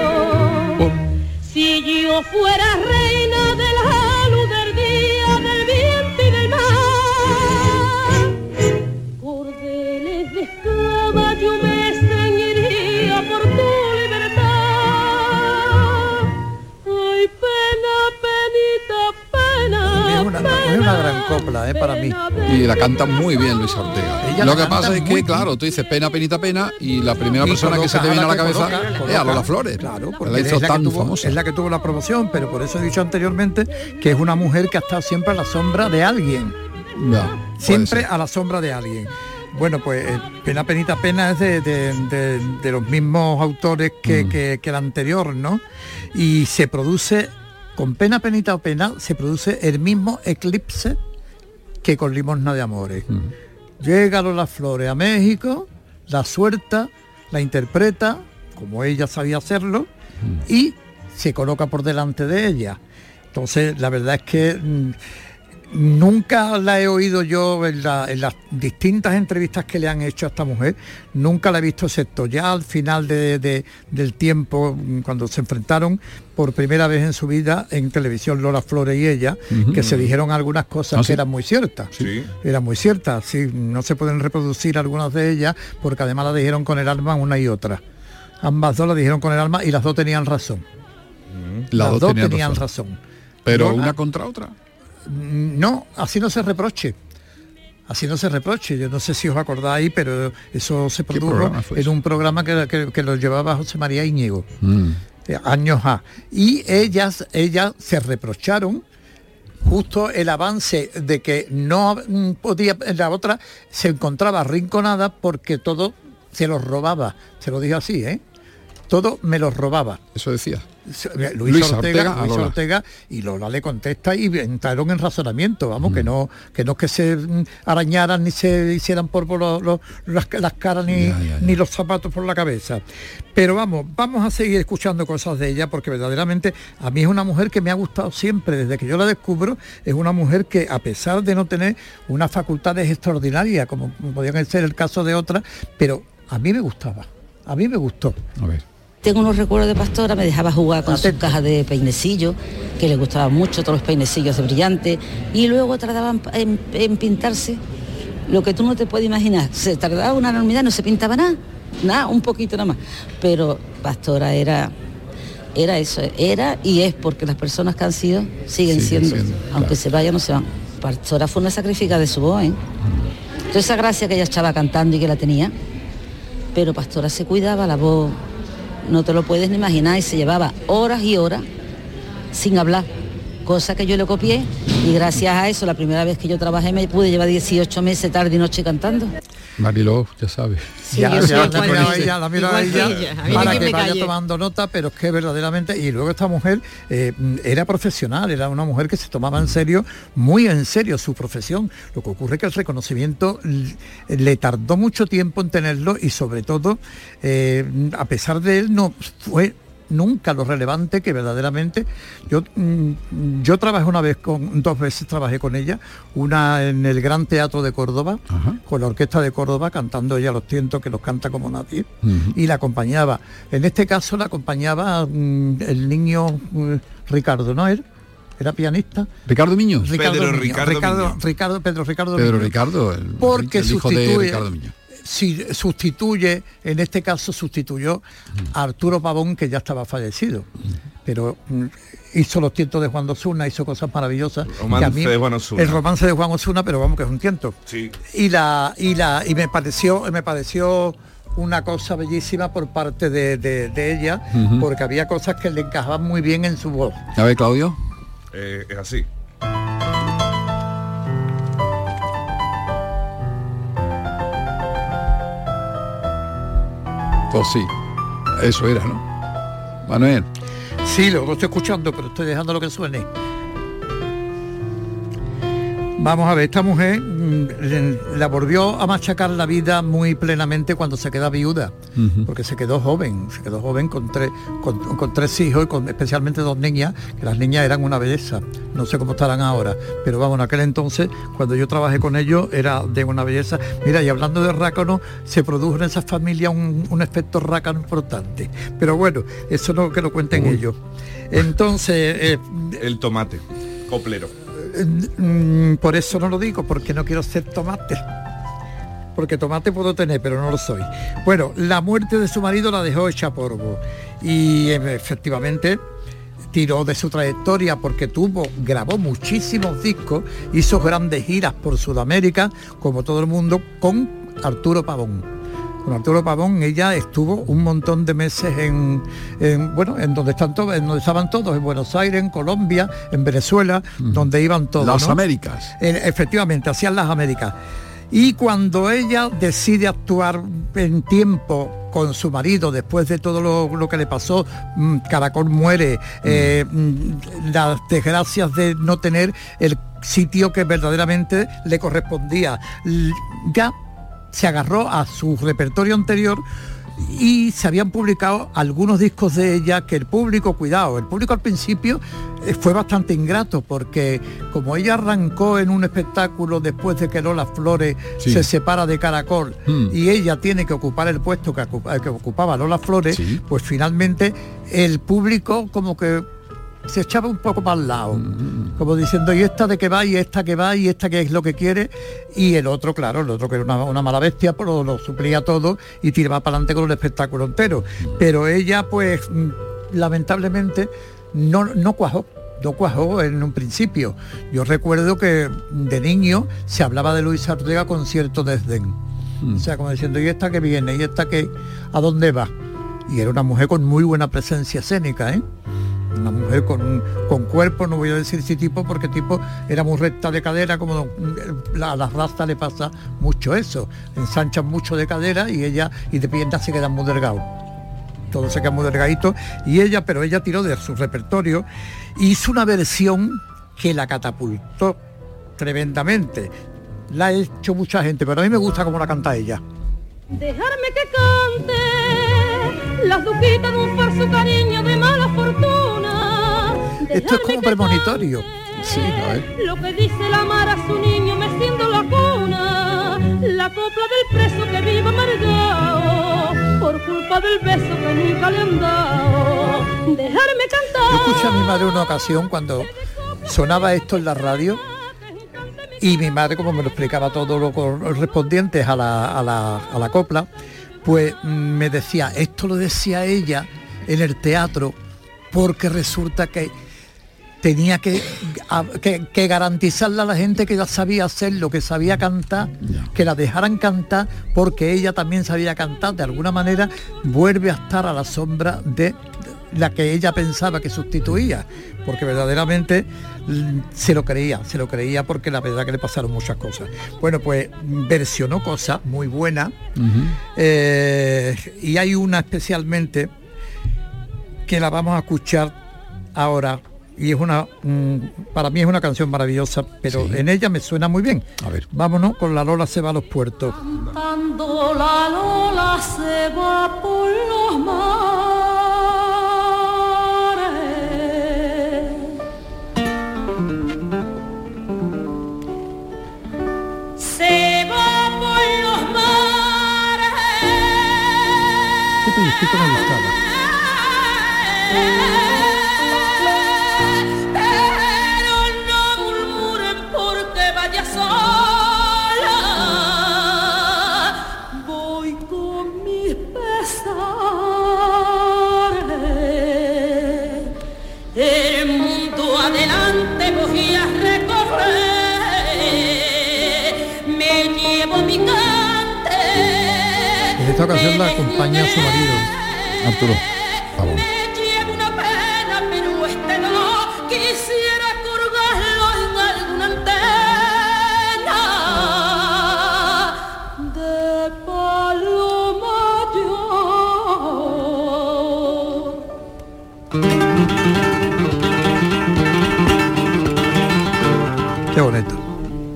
Si yo fuera reina de la luz del día, del viento y del mar, cordeles de esclava yo me ceñiría por tu libertad. Ay, pena, penita, pena. Es una gran copla, para mí. Y la canta muy bien Luisa Ortega. Lo que pasa es que, claro, tú dices pena, penita, pena, y la primera persona que se te viene a la cabeza es a Lola Flores. Claro, porque la hizo tan famosa. Es la que tuvo la promoción, pero por eso he dicho anteriormente que es una mujer que ha estado siempre a la sombra de alguien. Siempre a la sombra de alguien. Bueno, pues Pena, penita, pena es de los mismos autores que el anterior, ¿no? Y se produce, con Pena, penita o pena, se produce el mismo eclipse que con Limosna de Amores. Llega Lola Flores a México, la suelta, la interpreta, como ella sabía hacerlo, y se coloca por delante de ella. Entonces, la verdad es que nunca la he oído yo en las distintas entrevistas que le han hecho a esta mujer, nunca la he visto, excepto ya al final del tiempo, cuando se enfrentaron por primera vez en su vida en televisión Lola Flores y ella, que se dijeron algunas cosas que eran muy ciertas. Sí. Eran muy ciertas, sí, no se pueden reproducir algunas de ellas, porque además la dijeron con el alma una y otra. Ambas dos la dijeron con el alma y las dos tenían razón. Las dos tenían razón. Pero una contra otra. No, así no se reproche. Así no se reproche. Yo no sé si os acordáis, pero eso se produjo en un programa que lo llevaba José María Íñigo, años A. Y ellas se reprocharon justo el avance de que no podía, la otra se encontraba arrinconada porque todo se los robaba. Se lo dijo así, todo me los robaba. Eso decía Luisa Ortega, y Lola le contesta y entraron en razonamiento, vamos, que no es que se arañaran ni se hicieran polvo las caras ni los zapatos por la cabeza. Pero vamos a seguir escuchando cosas de ella, porque verdaderamente a mí es una mujer que me ha gustado siempre, desde que yo la descubro. Es una mujer que, a pesar de no tener unas facultades extraordinarias, como podían ser el caso de otras, pero a mí me gustaba, a mí me gustó. A ver. Tengo unos recuerdos de Pastora, me dejaba jugar con sus cajas de peinecillos, que le gustaban mucho, todos los peinecillos de brillante, y luego tardaban en pintarse lo que tú no te puedes imaginar. Se tardaba una enormidad, no se pintaba nada, un poquito nada más. Pero Pastora era eso, era y es, porque las personas que han sido siguen siendo, aunque se vayan, no se van. Pastora fue una sacrificada de su voz, Toda esa gracia que ella estaba cantando y que la tenía, pero Pastora se cuidaba la voz. No te lo puedes ni imaginar, y se llevaba horas y horas sin hablar, cosa que yo le copié, y gracias a eso la primera vez que yo trabajé me pude llevar 18 meses tarde y noche cantando. Mariló, ya sabes. Sí, la miro a ella para que vaya tomando nota, pero es que verdaderamente, y luego esta mujer era profesional, era una mujer que se tomaba en serio, muy en serio su profesión. Lo que ocurre es que el reconocimiento le tardó mucho tiempo en tenerlo, y sobre todo, a pesar de él, no fue nunca lo relevante que verdaderamente. Yo trabajé dos veces trabajé con ella, una en el Gran Teatro de Córdoba, con la Orquesta de Córdoba, cantando ella los tientos, que los canta como nadie, y la acompañaba. En este caso la acompañaba el niño Ricardo, ¿no? Él era pianista. ¿Ricardo Miño? Pedro Ricardo Miño. Porque el hijo de Ricardo Miño. Si sustituye, en este caso sustituyó a Arturo Pavón, que ya estaba fallecido, pero hizo los tientos de Juan de Osuna, hizo cosas maravillosas. El romance de Juan Osuna, pero vamos, que es un tiento. Sí. Y me pareció una cosa bellísima por parte de ella, porque había cosas que le encajaban muy bien en su voz. A ver, Claudio. Es así. Pues sí, eso era, ¿no? Manuel. Sí, lo estoy escuchando, pero estoy dejando lo que suene. Vamos a ver, esta mujer la volvió a machacar la vida muy plenamente cuando se queda viuda, porque se quedó joven con tres hijos y especialmente 2 niñas, que las niñas eran una belleza, no sé cómo estarán ahora, pero vamos, en aquel entonces, cuando yo trabajé con ellos, era de una belleza. Mira, y hablando de rácano, se produjo en esa familia un efecto rácano importante, pero bueno, eso no que lo cuenten ellos. Entonces... el tomate, coplero. Por eso no lo digo, porque no quiero ser tomate. Porque tomate puedo tener, pero no lo soy. Bueno, la muerte de su marido la dejó hecha polvo. Y efectivamente tiró de su trayectoria porque grabó muchísimos discos, hizo grandes giras por Sudamérica, como todo el mundo, con Arturo Pavón. Con Arturo Pavón ella estuvo un montón de meses en donde estaban todos, en Buenos Aires, en Colombia, en Venezuela, donde iban todos. Las ¿no? Américas. Efectivamente, hacían las Américas. Y cuando ella decide actuar en tiempo con su marido, después de todo lo que le pasó, Caracol muere, las desgracias de no tener el sitio que verdaderamente le correspondía, ya se agarró a su repertorio anterior y se habían publicado algunos discos de ella que el público al principio fue bastante ingrato, porque como ella arrancó en un espectáculo después de que Lola Flores se separa de Caracol y ella tiene que ocupar el puesto que ocupaba Lola Flores, pues finalmente el público como que se echaba un poco para el lado, como diciendo, y esta de qué va, y esta que va, y esta que es lo que quiere, y el otro que era una mala bestia, pero lo suplía todo y tiraba para adelante con el espectáculo entero. Pero ella, pues, lamentablemente, no cuajó en un principio. Yo recuerdo que de niño se hablaba de Luis Ortega con cierto desdén. O sea, como diciendo, y esta que viene, y esta que, ¿a dónde va? Y era una mujer con muy buena presencia escénica, una mujer con cuerpo, no voy a decir si tipo, porque tipo era muy recta de cadera, como a las rastas le pasa mucho eso, ensanchan mucho de cadera y de piernas se quedan muy delgados, todo se queda muy delgadito, pero ella tiró de su repertorio, hizo una versión que la catapultó tremendamente, la ha hecho mucha gente, pero a mí me gusta cómo la canta ella. Dejarme que cante las duquitas de un falso cariño de mala fortuna. Esto es como premonitorio. Sí, ¿no? Lo que dice la mar a su niño meciendo la cuna, la copla del preso que vive amargado por culpa del beso que nunca le han dado. Dejarme cantar. Yo escuché a mi madre una ocasión cuando sonaba esto en la radio. Y mi madre, como me lo explicaba todo lo correspondiente a la copla, pues me decía, esto lo decía ella en el teatro porque resulta que tenía que garantizarle a la gente que ya sabía hacerlo, que sabía cantar, que la dejaran cantar, porque ella también sabía cantar. De alguna manera vuelve a estar a la sombra de la que ella pensaba que sustituía, porque verdaderamente se lo creía porque la verdad que le pasaron muchas cosas. Bueno, pues versionó cosas muy buenas, y hay una especialmente que la vamos a escuchar ahora, y es para mí es una canción maravillosa, pero en ella me suena muy bien. A ver, vámonos con La Lola se va a los puertos. Cantando la Lola se va por los mares. Se va por los mares. Este pellizquito me gustaba. Pero no murmuren porque vaya sola. Voy con mis pesares. El mundo adelante voy a recorrer. Me llevo mi cante. En esta ocasión la acompaña a su marido, Arturo Pavón. Quisiera colgarlo en alguna antena de palo mayor. Qué bonito.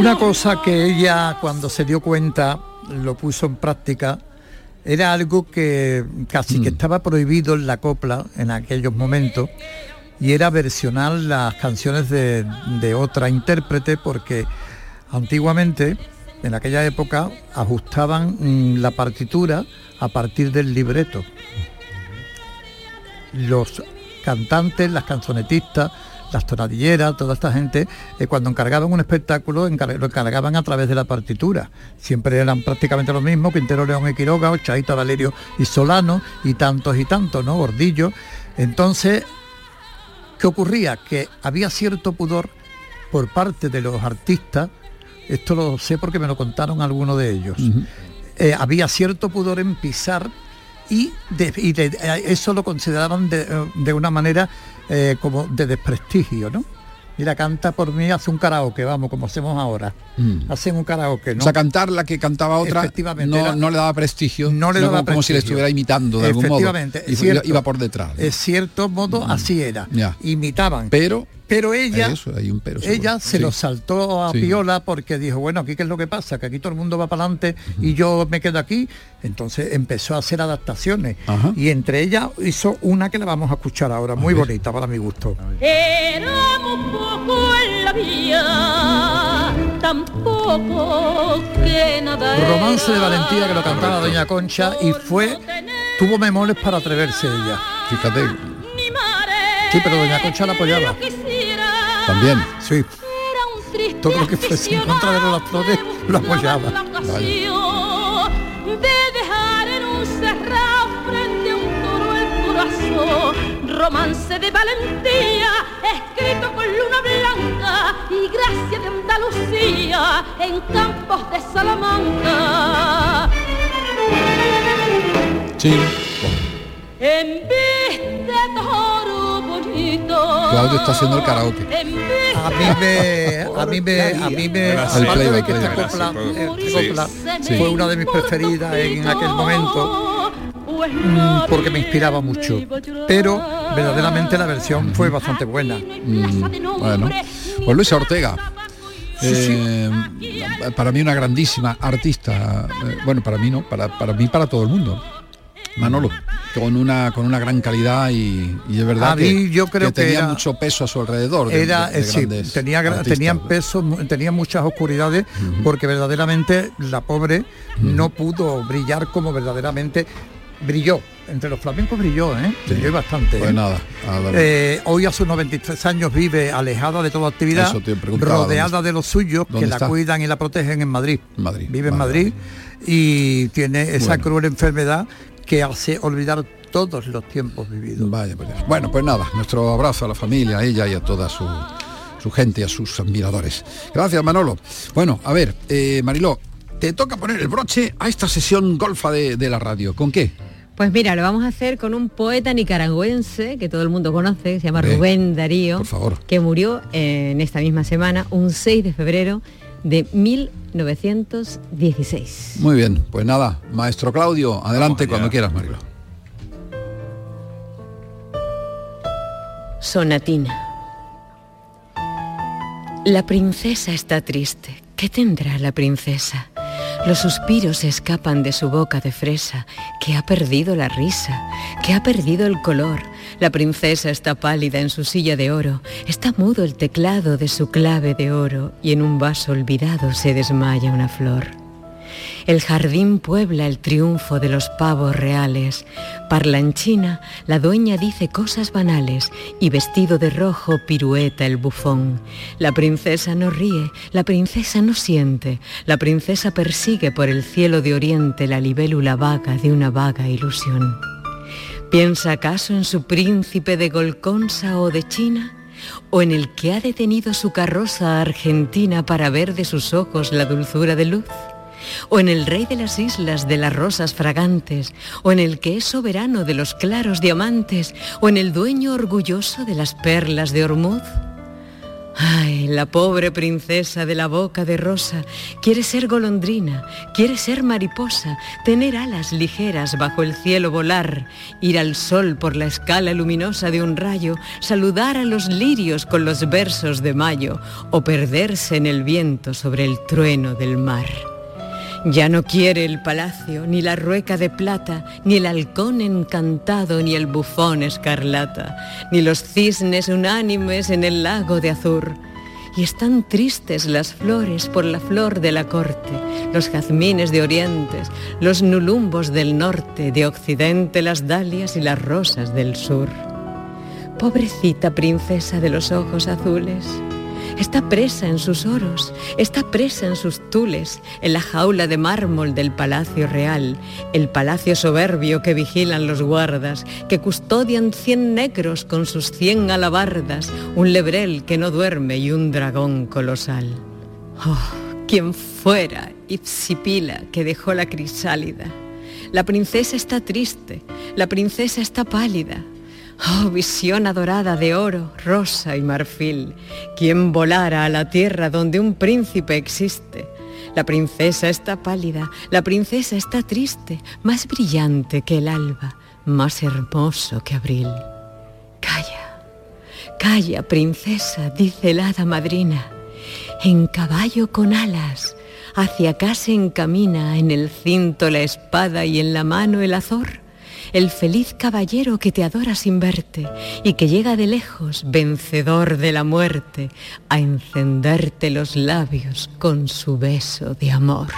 Una cosa que ella, cuando se dio cuenta, lo puso en práctica, era algo que casi que estaba prohibido en la copla en aquellos momentos, y era versionar las canciones de otra intérprete, porque antiguamente, en aquella época, ajustaban la partitura a partir del libreto. Los cantantes, las canzonetistas, las tonadilleras, toda esta gente, cuando encargaban un espectáculo, lo encargaban a través de la partitura. Siempre eran prácticamente lo mismo, Quintero, León y Quiroga, Chaita, Valerio y Solano, y tantos, ¿no? Gordillo. Entonces, ¿qué ocurría? Que había cierto pudor por parte de los artistas, esto lo sé porque me lo contaron algunos de ellos. Había cierto pudor en pisar y eso lo consideraban de una manera como de desprestigio, ¿no? Mira, canta por mí, hace un karaoke, vamos, como hacemos ahora. Hacen un karaoke, ¿no? O sea, cantar la que cantaba otra no le daba prestigio, no le daba como si le estuviera imitando de algún modo. Iba por detrás, ¿no? En cierto modo así era. Imitaban. Pero ella, ella se lo saltó a piola, porque dijo, bueno, aquí qué es lo que pasa, que aquí todo el mundo va para adelante y yo me quedo aquí. Entonces empezó a hacer adaptaciones. Y entre ellas hizo una que la vamos a escuchar ahora, muy bonita para mi gusto. Éramos poco en la vía, tampoco que nada. Romance de Valentía, que lo cantaba doña Concha, y tuvo memoles para atreverse ella. Fíjate. Sí, pero doña Concha la apoyaba. También. Sí. Todo lo que fuese en contra de las flores lo apoyaba. De dejar en un cerrado frente a un toro el corazón. Romance de Valentía, escrito con luna blanca y gracia de Andalucía en campos de Salamanca. Sí. En vez de toro bonito. Claudio está haciendo el karaoke. A mí me aparte de que esta copla fue una de mis preferidas en aquel momento, porque me inspiraba mucho, pero verdaderamente la versión fue bastante buena. Bueno, pues Luisa Ortega, para mí una grandísima artista, bueno, para mí no, para mí, para todo el mundo. Manolo, con una gran calidad y de verdad yo creo que tenía mucho peso a su alrededor. Tenían peso, tenía muchas oscuridades, porque verdaderamente la pobre no pudo brillar como verdaderamente brilló. Entre los flamencos brilló, brilló bastante. Pues nada. Hoy a sus 93 años vive alejada de toda actividad, rodeada de los suyos que la cuidan y la protegen en Madrid. Vive en Madrid y tiene esa cruel enfermedad que hace olvidar todos los tiempos vividos. Vaya, bueno, pues nada, nuestro abrazo a la familia, a ella y a toda su gente, a sus admiradores. Gracias, Manolo. Bueno, a ver, Mariló, te toca poner el broche a esta sesión golfa de la radio. ¿Con qué? Pues mira, lo vamos a hacer con un poeta nicaragüense que todo el mundo conoce, se llama Rubén Darío, por favor, que murió en esta misma semana, un 6 de febrero de 1916. Muy bien, pues nada, maestro Claudio, adelante cuando quieras, Mariló. Sonatina. La princesa está triste. ¿Qué tendrá la princesa? Los suspiros escapan de su boca de fresa, que ha perdido la risa, que ha perdido el color. La princesa está pálida en su silla de oro, está mudo el teclado de su clave de oro, y en un vaso olvidado se desmaya una flor. El jardín puebla el triunfo de los pavos reales. Parlanchina, la dueña dice cosas banales y vestido de rojo pirueta el bufón. La princesa no ríe, la princesa no siente, la princesa persigue por el cielo de oriente la libélula vaga de una vaga ilusión. ¿Piensa acaso en su príncipe de Golconsa o de China? ¿O en el que ha detenido su carroza a Argentina para ver de sus ojos la dulzura de luz? ¿O en el rey de las islas de las rosas fragantes? ¿O en el que es soberano de los claros diamantes? ¿O en el dueño orgulloso de las perlas de Ormuz? Ay, la pobre princesa de la boca de rosa quiere ser golondrina, quiere ser mariposa, tener alas ligeras bajo el cielo volar, ir al sol por la escala luminosa de un rayo, saludar a los lirios con los versos de mayo o perderse en el viento sobre el trueno del mar. Ya no quiere el palacio, ni la rueca de plata, ni el halcón encantado, ni el bufón escarlata, ni los cisnes unánimes en el lago de azur. Y están tristes las flores por la flor de la corte, los jazmines de orientes, los nulumbos del norte, de occidente las dalias y las rosas del sur. Pobrecita princesa de los ojos azules, está presa en sus oros, está presa en sus tules, en la jaula de mármol del palacio real, el palacio soberbio que vigilan los guardas, que custodian 100 negros con sus 100 alabardas, un lebrel que no duerme y un dragón colosal. Oh, quien fuera Hipsipila que dejó la crisálida. La princesa está triste, la princesa está pálida. Oh, visión adorada de oro, rosa y marfil, ¿quién volara a la tierra donde un príncipe existe? La princesa está pálida, la princesa está triste, más brillante que el alba, más hermoso que abril. Calla, calla, princesa, dice el hada madrina, en caballo con alas, hacia acá se encamina, en el cinto la espada y en la mano el azor. El feliz caballero que te adora sin verte y que llega de lejos, vencedor de la muerte, a encenderte los labios con su beso de amor.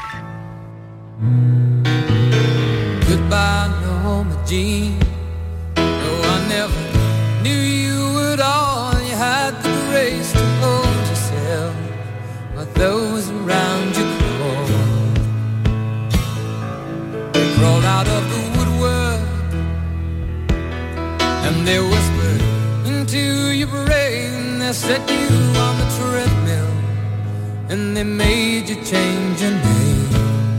Goodbye, Norma Jean. No, I never knew you at all. You had the grace to hold yourself while those around you crawled. They crawled out of the woodwork and they whispered into your brain. They set you on the treadmill and they made you change your name.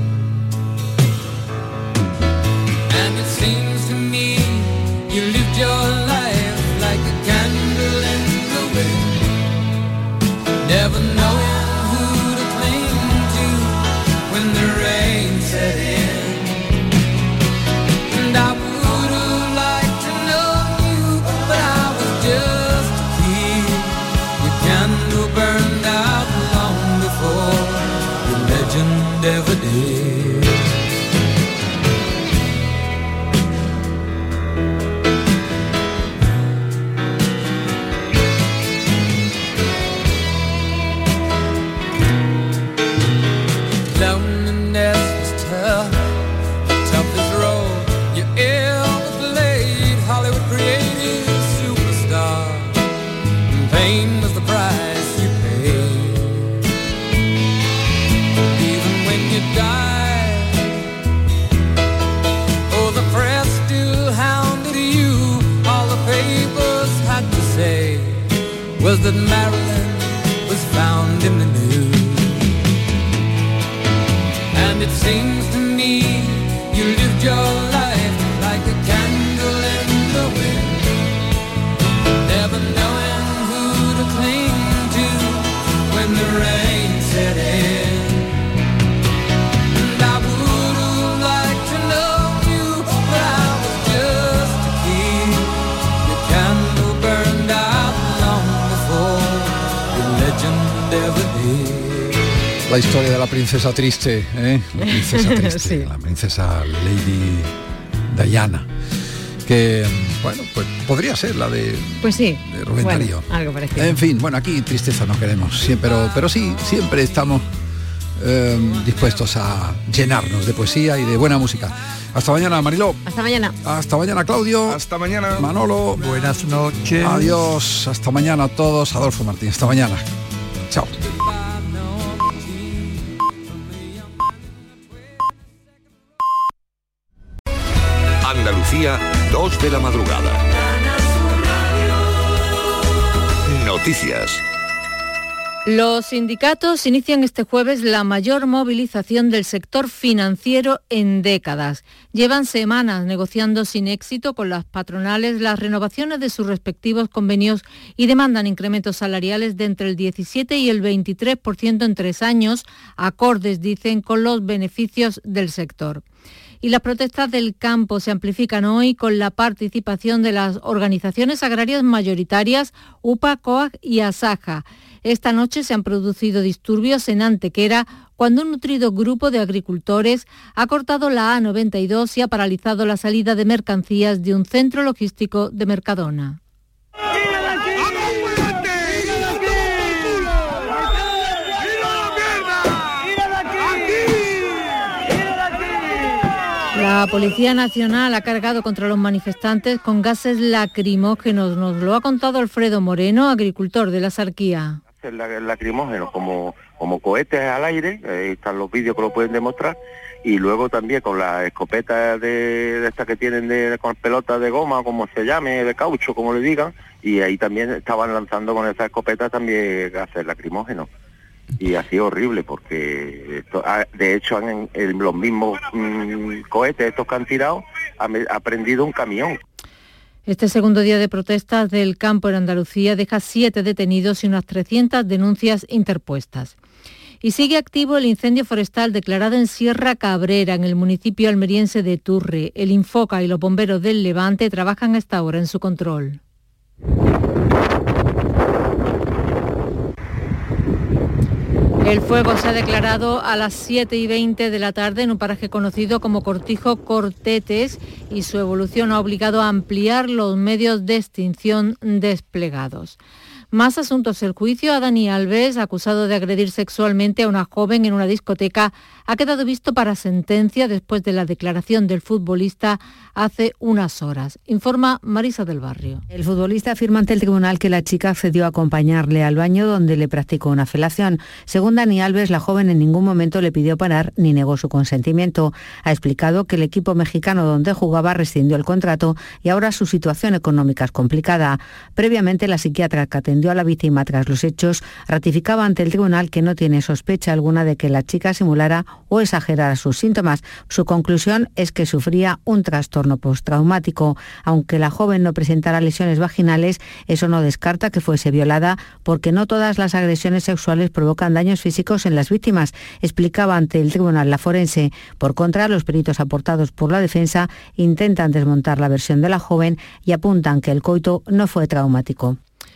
And it seems to me you lived your life like a candle in the wind, never knowing who to cling to when the rain set in. And I would have liked to know you, but I was just a kid. Your candle burned out long before your legend ever did. Loneliness was tough, the toughest role you ever played. Hollywood created a superstar, and pain was the price you paid. Even when you died, oh, the press still hounded you. All the papers had to say was that Marilyn was found in the news. And it seems to me you lived your life like a candle in the wind, never knowing who to cling to when the rain set in. And I would have liked to know you, but I was just a kid. Your candle burned out long before your legend ever did. La historia de la princesa triste, ¿eh? La princesa triste, sí. La princesa Lady Diana, que, bueno, pues podría ser la de, pues sí, de Rubén Darío. Bueno, algo parecido. En fin, bueno, aquí tristeza no queremos, sí, pero sí, siempre estamos dispuestos a llenarnos de poesía y de buena música. Hasta mañana, Mariló. Hasta mañana. Hasta mañana, Claudio. Hasta mañana. Manolo. Buenas noches. Adiós. Hasta mañana a todos. Adolfo Martín. Hasta mañana. Chao. Andalucía, 2 de la madrugada. Noticias. Los sindicatos inician este jueves la mayor movilización del sector financiero en décadas. Llevan semanas negociando sin éxito con las patronales las renovaciones de sus respectivos convenios y demandan incrementos salariales de entre el 17 y el 23% en 3 años, acordes, dicen, con los beneficios del sector. Y las protestas del campo se amplifican hoy con la participación de las organizaciones agrarias mayoritarias UPA, COAG y ASAJA. Esta noche se han producido disturbios en Antequera cuando un nutrido grupo de agricultores ha cortado la A92 y ha paralizado la salida de mercancías de un centro logístico de Mercadona. La Policía Nacional ha cargado contra los manifestantes con gases lacrimógenos. Nos lo ha contado Alfredo Moreno, agricultor de la Sarquía. Lacrimógenos como cohetes al aire, están los vídeos que lo pueden demostrar, y luego también con las escopetas de estas que tienen con pelotas de goma, como se llame, de caucho, como le digan, y ahí también estaban lanzando con esas escopetas también gases lacrimógenos. Y ha sido horrible porque de hecho los mismos cohetes estos que han tirado ha prendido un camión. Este segundo día de protestas del campo en Andalucía deja 7 detenidos y unas 300 denuncias interpuestas. Y sigue activo el incendio forestal declarado en Sierra Cabrera, en el municipio almeriense de Turre. El Infoca y los bomberos del Levante trabajan hasta ahora en su control. El fuego se ha declarado a las 7:20 de la tarde en un paraje conocido como Cortijo Cortetes y su evolución ha obligado a ampliar los medios de extinción desplegados. Más asuntos. El juicio a Dani Alves, acusado de agredir sexualmente a una joven en una discoteca, ha quedado visto para sentencia después de la declaración del futbolista hace unas horas. Informa Marisa del Barrio. El futbolista afirma ante el tribunal que la chica accedió a acompañarle al baño donde le practicó una felación. Según Dani Alves, la joven en ningún momento le pidió parar ni negó su consentimiento. Ha explicado que el equipo mexicano donde jugaba rescindió el contrato y ahora su situación económica es complicada. Previamente, la psiquiatra que atendió a la víctima tras los hechos ratificaba ante el tribunal que no tiene sospecha alguna de que la chica simulara o exagerara sus síntomas. Su conclusión es que sufría un trastorno postraumático. Aunque la joven no presentara lesiones vaginales, eso no descarta que fuese violada porque no todas las agresiones sexuales provocan daños físicos en las víctimas, explicaba ante el tribunal la forense. Por contra, los peritos aportados por la defensa intentan desmontar la versión de la joven y apuntan que el coito no fue traumático.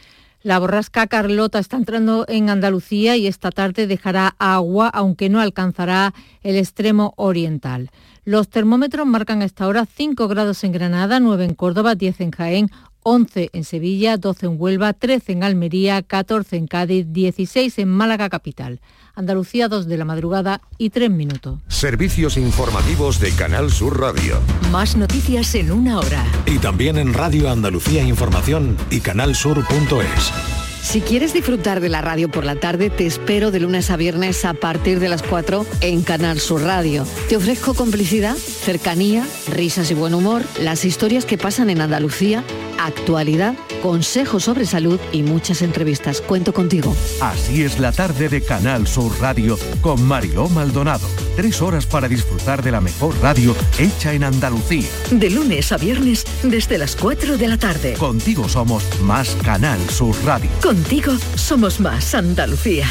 La borrasca Carlota está entrando en Andalucía y esta tarde dejará agua, aunque no alcanzará el extremo oriental. Los termómetros marcan a esta hora 5 grados en Granada, 9 en Córdoba, 10 en Jaén, 11 en Sevilla, 12 en Huelva, 13 en Almería, 14 en Cádiz, 16 en Málaga capital. Andalucía, 2 de la madrugada y 3 minutos. Servicios informativos de Canal Sur Radio. Más noticias en una hora. Y también en Radio Andalucía Información y canalsur.es. Si quieres disfrutar de la radio por la tarde, te espero de lunes a viernes a partir de las 4 en Canal Sur Radio. Te ofrezco complicidad, cercanía, risas y buen humor, las historias que pasan en Andalucía, actualidad, consejos sobre salud y muchas entrevistas. Cuento contigo. Así es la tarde de Canal Sur Radio con Mariló Maldonado. 3 horas para disfrutar de la mejor radio hecha en Andalucía. De lunes a viernes desde las 4 de la tarde. Contigo somos más Canal Sur Radio. Contigo somos más Andalucía.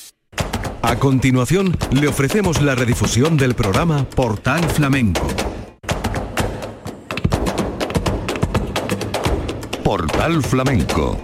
A continuación, le ofrecemos la redifusión del programa Portal Flamenco. Portal Flamenco.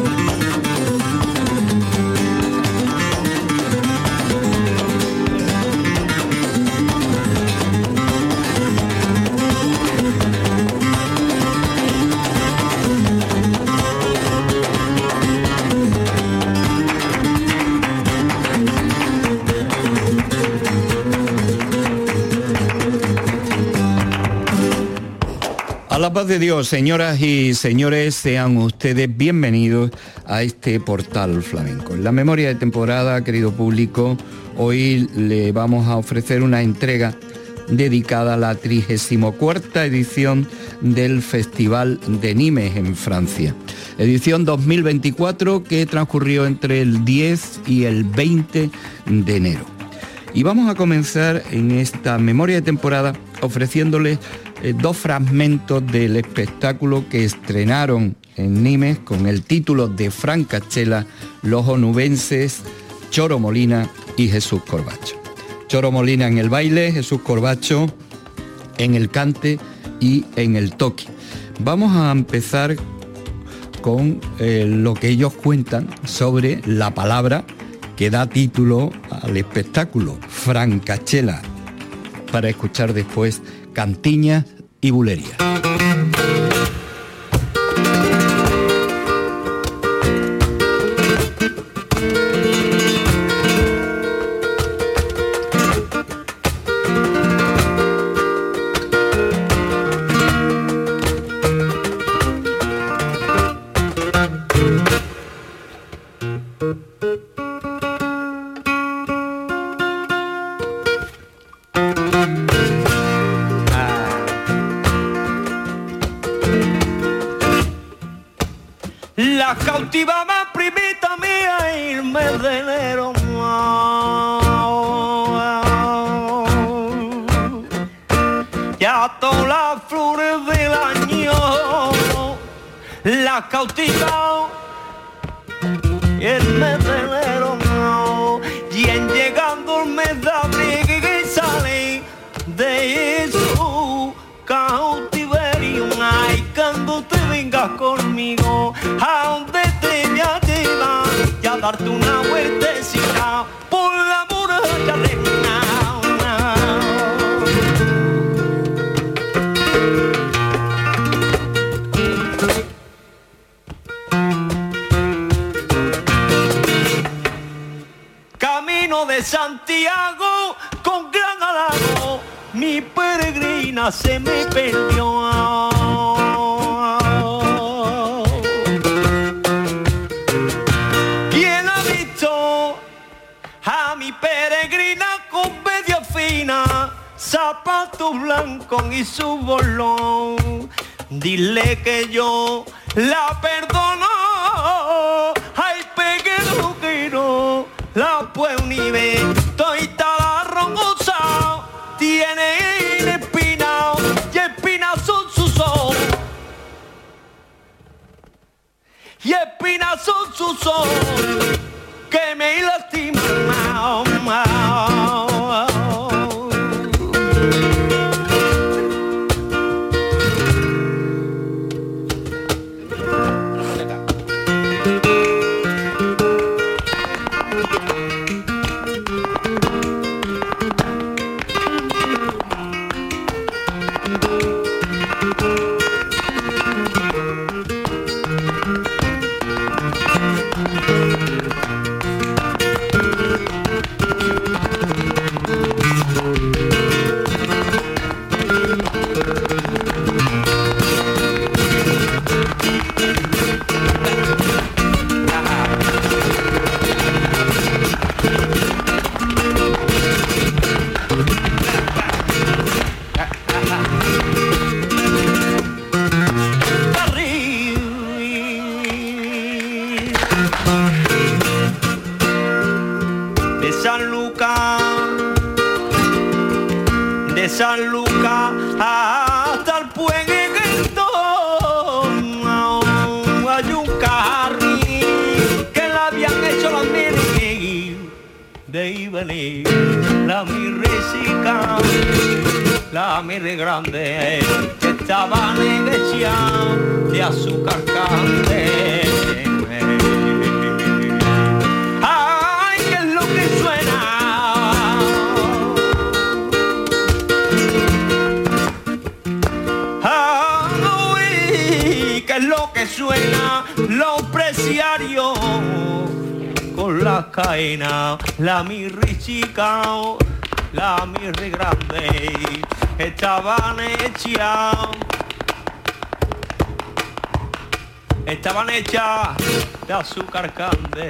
A la paz de Dios, señoras y señores, sean ustedes bienvenidos a este Portal Flamenco. En la memoria de temporada, querido público, hoy le vamos a ofrecer una entrega dedicada a la 34ª edición del Festival de Nimes en Francia. Edición 2024 que transcurrió entre el 10 y el 20 de enero. Y vamos a comenzar en esta memoria de temporada ofreciéndoles dos fragmentos del espectáculo que estrenaron en Nimes con el título de Francachela los onubenses Choro Molina y Jesús Corbacho. Choro Molina en el baile, Jesús Corbacho en el cante y en el toque. Vamos a empezar con lo que ellos cuentan sobre la palabra que da título al espectáculo, Francachela, para escuchar después cantiñas y bulerías. La cautiva más primita mía el mes de enero. Ya todas las flores del año la cautiva el mes de enero. Y en llegando el mes de abril que sale de su cautiverio. Ay, cuando te vengas conmigo a donde te me lleva y a darte una vueltecita por la muralla reina. Camino de Santiago con gran halago, mi peregrina se me perdió. ¿Quién ha visto a mi peregrina con media fina, zapatos blancos y su bolón? Dile que yo la perdono. Ay, pequeño que no la puedo ni ver. Estoy talarrongosa, tiene espina y espinas son sus ojos. Y espinas son sus ojos que me lastiman. San Lucas hasta el pueguito hay un carril que la habían hecho la miri de Ibelis, la mirrecica, la mirre grande que estaba negra de azúcar cante. Ay, ¿qué es lo que suena? Lo que suena los preciarios con la cadena, la mirri chica, la mirri grande estaban hechas de azúcar cande.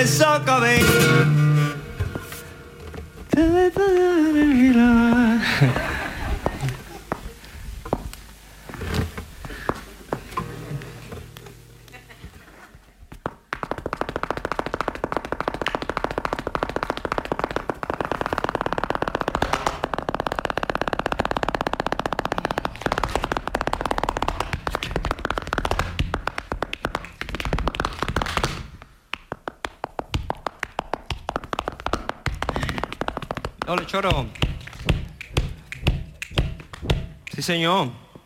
desacabé. Hola, choro. Sí, señor.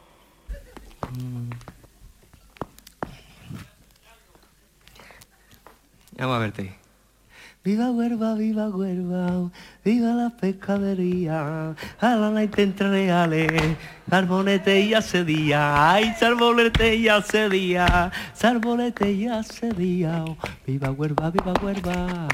Vamos a verte. Viva Huelva, viva Huelva, viva la pescadería, a la night entre reales, salmonete y hace día, ay, salmonete y hace día, salmonete y hace día, viva Huelva, viva Huelva.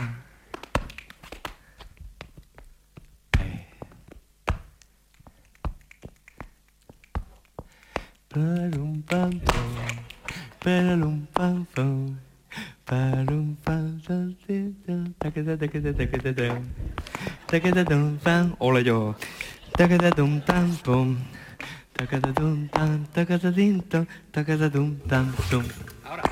Parum pam pam, parum pam pam, parum pam pam, taquetetum pam, hola yo, taquetetum pam pum, taquetetum pam, taquetetum pam, taquetetum pam pum. Ahora.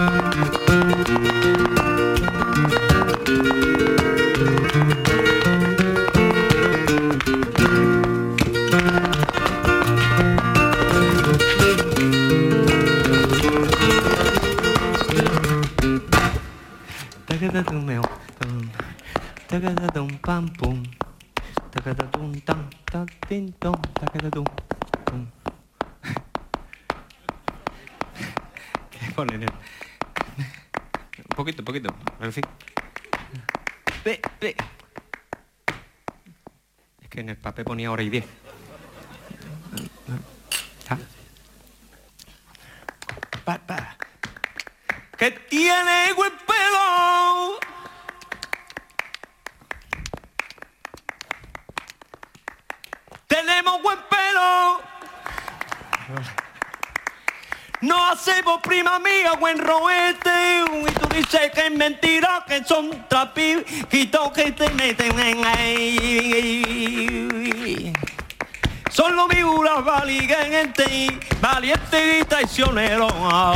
Taquetetum pam pum, taquetetum tam tam tin tom, taquetetum pum. ¿Qué ponen? Un poquito, en fin. Ve. Es que en el papel ponía hora y 10. Pa. Que tiene buen pelo. Tenemos buen pelo. No hacemos prima mía buen roete. Y tú dices que es mentira, que son trapijitos que te meten en ahí. Son los figuras valientes y traicioneros.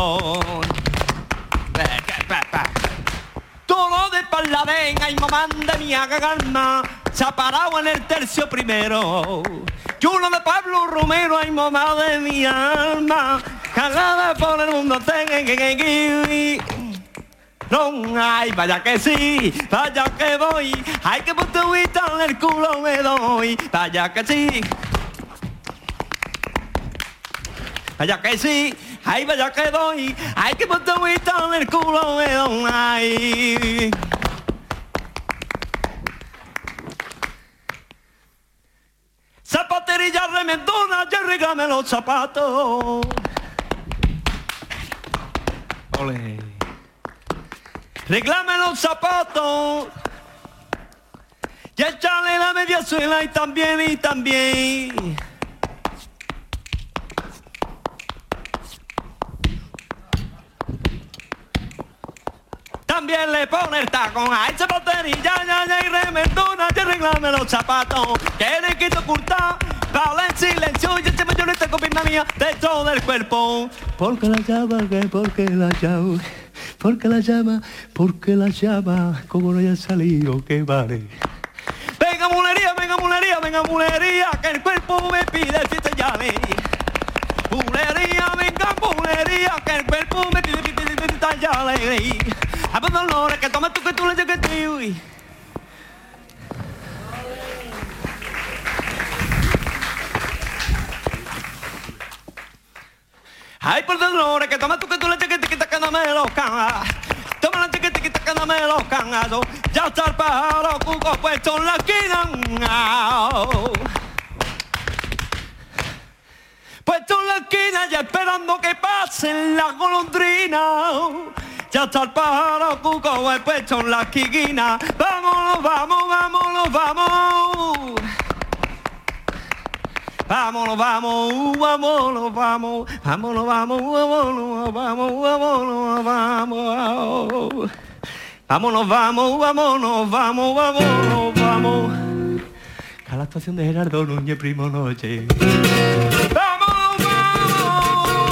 Todo de parladeña y mamá de mi calma se ha parado en el tercio primero. Y uno de Pablo Romero, ay mamá de mi alma, cagada por el mundo. No, ay, vaya que sí, vaya que voy, ay que putuita en el culo me doy, vaya que sí. Vaya que sí, ay vaya que doy, ay que putuita en el culo me doy, ay. Zapaterilla remendona, ya arréglame los zapatos. Ole. Reglame los zapatos. Y échale la media suela y también. También le pone el tacón a esa batería, ya y remendona, ya arreglame los zapatos, que le quito curta, vale en silencio, y ese mayor está con firma mía de todo el cuerpo. Porque la llama, como no haya salido, que vale. Venga mulería, que el cuerpo me pide si te llame. Mulería, que el cuerpo me pide si te llame. A ver dolores, que toma tú que tú le llegues a ti. Ay, por dolores, que toma tú que tú le llegues a que no me lo caga. Toma la chiquitita que no me lo caga. Ya está el pájaro cuco puesto en la esquina. Puesto en la esquina y esperando que pasen las golondrinas. Ya está el pájaro cuco puesto en la esquina. Vámonos. Vámonos, vamos, vámonos, vamos, vámonos, vamos. A la estación de Gerardo Núñez, primo noche. ¡Vamos, vamos!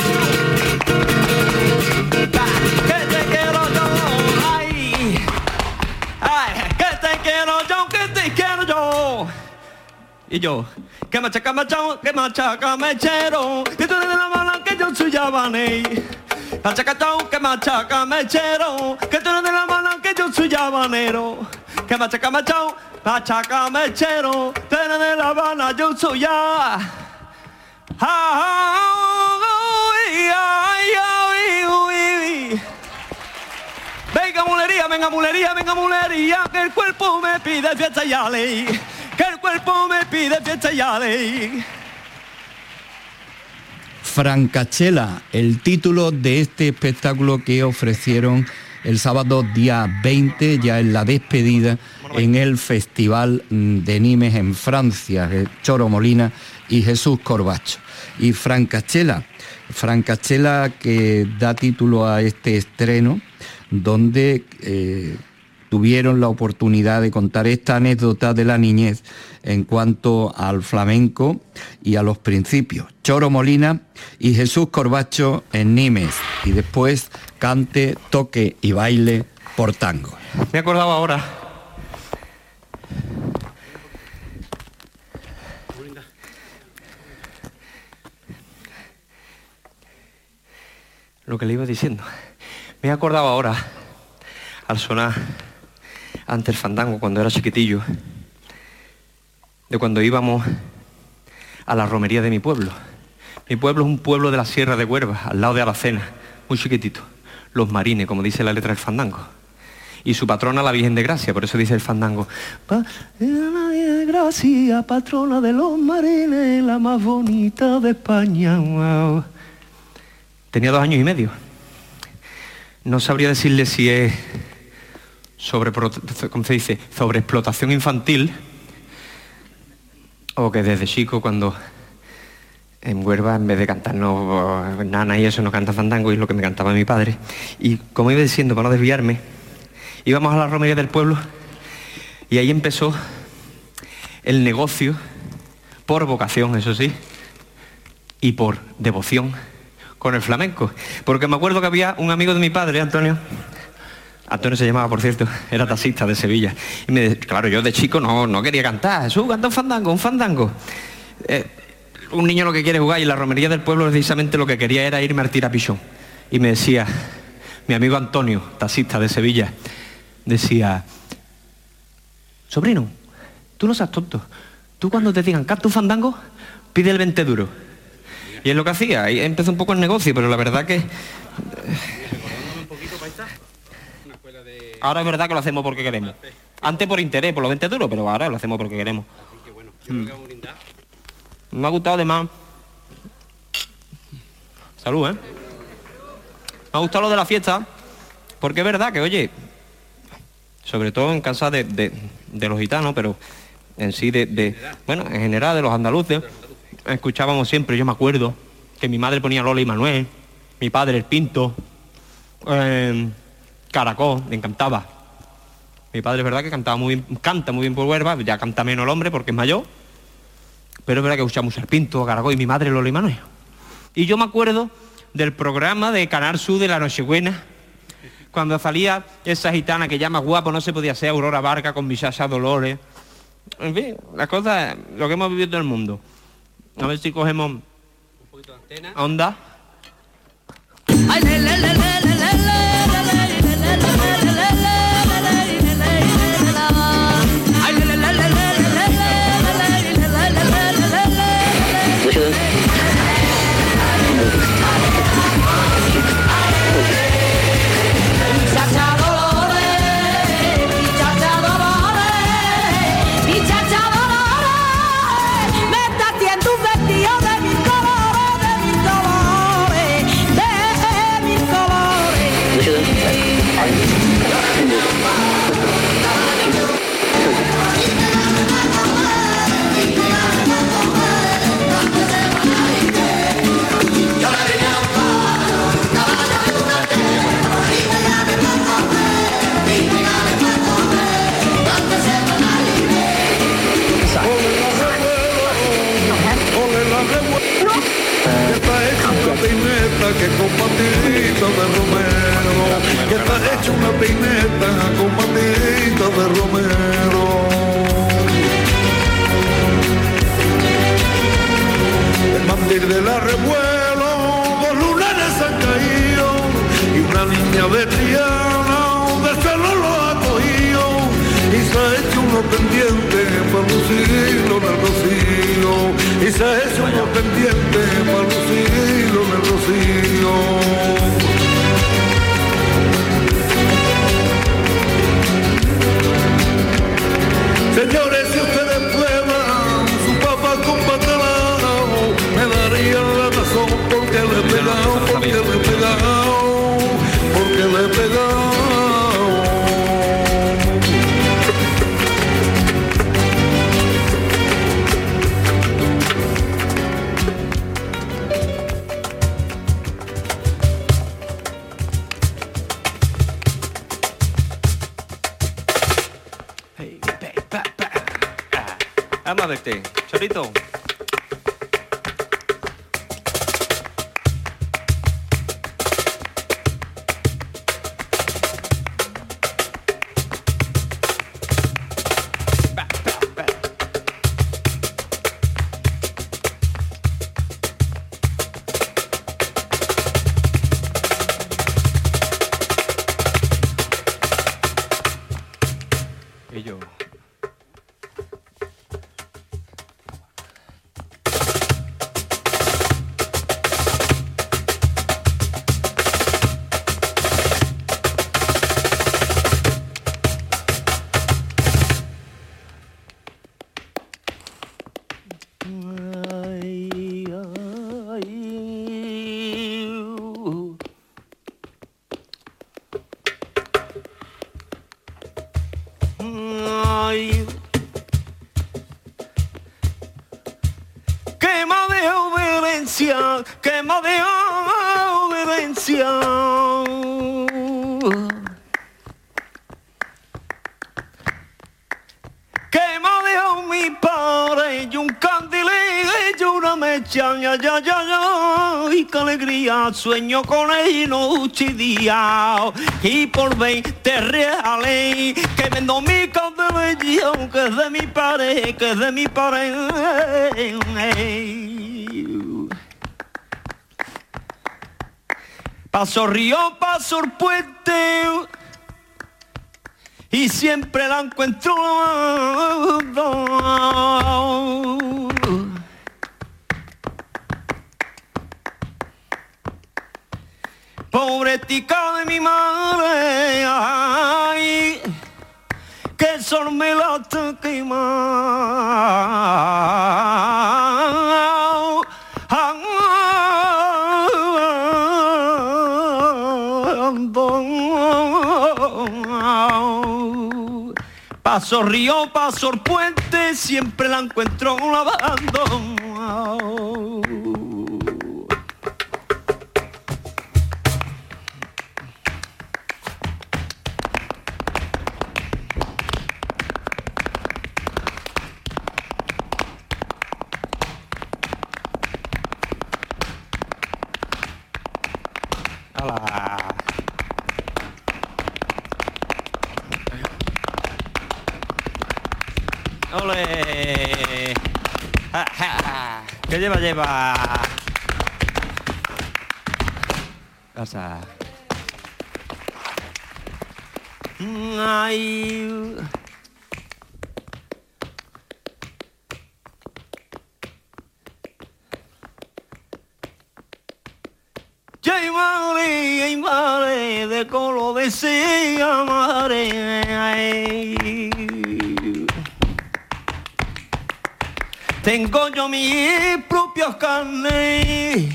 Que te quiero yo, ay, ay, que te quiero yo, que te quiero yo. Y yo, que machaca mechero, que tú eres de la mala que yo soy yabané. Machaca chao, que machaca mechero, que tú eres de la mala que yo soy yabanero. Que machaca mechero, tú eres de La Habana, yo soy ya. Venga mulería, venga mulería, venga mulería, que el cuerpo me pide fiesta y ale, que el cuerpo me pide fiesta y ale. Francachela, el título de este espectáculo que ofrecieron el sábado día 20, ya en la despedida, en el Festival de Nimes en Francia, Choro Molina y Jesús Corbacho. Y Francachela que da título a este estreno, donde tuvieron la oportunidad de contar esta anécdota de la niñez en cuanto al flamenco y a los principios. Choro Molina y Jesús Corbacho en Nimes, y después cante, toque y baile por tango. Me acordaba ahora. Lo que le iba diciendo. Me he acordado ahora, al sonar ante el fandango cuando era chiquitillo, de cuando íbamos a la romería de mi pueblo. Mi pueblo es un pueblo de la Sierra de Huelva, al lado de Aracena, muy chiquitito. Los Marines, como dice la letra del fandango. Y su patrona, la Virgen de Gracia, por eso dice el fandango. La Virgen de Gracia, patrona de los Marines, la más bonita de España. Wow. Tenía 2 años y medio. No sabría decirle si es ¿cómo se dice? Sobreexplotación infantil, o que desde chico, cuando en Huelva, en vez de cantarnos nana y eso, nos canta fandango, y es lo que me cantaba mi padre. Y como iba diciendo, para no desviarme, íbamos a la romería del pueblo y ahí empezó el negocio, por vocación, eso sí, y por devoción con el flamenco. Porque me acuerdo que había un amigo de mi padre, Antonio se llamaba, por cierto, era taxista de Sevilla. Y claro, yo de chico no quería cantar. Jesús, canta un fandango. Un niño lo que quiere jugar, y en la romería del pueblo precisamente lo que quería era irme al tirapichón. Y me decía, mi amigo Antonio, taxista de Sevilla, decía, sobrino, tú no seas tonto. Tú cuando te digan canta un fandango, pide el 20 duro. Y es lo que hacía. Ahí empezó un poco el negocio, pero la verdad que... Ahora es verdad que lo hacemos porque queremos. Antes por interés, por los 20 duros, pero ahora lo hacemos porque queremos. Me ha gustado además. Salud, ¿eh? Me ha gustado lo de la fiesta, porque es verdad que, oye, sobre todo en casa de los gitanos, pero en sí bueno, en general de los andaluces, escuchábamos siempre, yo me acuerdo, que mi madre ponía Lola y Manuel, mi padre el Pinto, Caracol, me encantaba. Mi padre es verdad que canta muy bien por Huelva, ya canta menos el hombre porque es mayor, pero es verdad que escuchamos el Pinto, Caracol, y mi madre Lola y Manuel. Y yo me acuerdo del programa de Canal Sur de la Nochebuena, cuando salía esa gitana que ya más guapo no se podía ser, Aurora Barca con Misacha Dolores. En fin, las cosas, lo que hemos vivido todo el mundo. A ver si cogemos un poquito de antena. Onda. Me está haciendo un vestido de mis colores, peineta, que con patita de romero, que está hecha una peineta con patita de romero. El mártir de la Revuelo, 2 lunares han caído y una niña de Triana de celo lo ha cogido y se ha hecho unos pendientes para lucirlo en el rocío, y se ha hecho unos pendientes para lucirlo en el rocío. Señores, si ustedes prueban su papa con bacalao, me darían la razón porque le he pegado, porque le he pegado, porque le he pegado. Vamos a verte, Chorito. Y yo. Que me de obediencia, que me dio mi padre y un candilillo y una mecha, ya, ya, ya, ya, y qué alegría, sueño con él noche y día, y por 20 reales que vendo mi candelillo, que es de mi padre, que es de mi padre. Paso río, paso el puente y siempre la encuentro. Pobre tica de mi madre, ay, que sol me la te quema. Paso río, paso el puente, siempre la encuentro lavando. Hola. ¡Ole! ¡Ja, ja! ¿Qué lleva? Casa. Ay. Ay, madre, de color decía madre. Ay. Tengo yo mis propios carnes,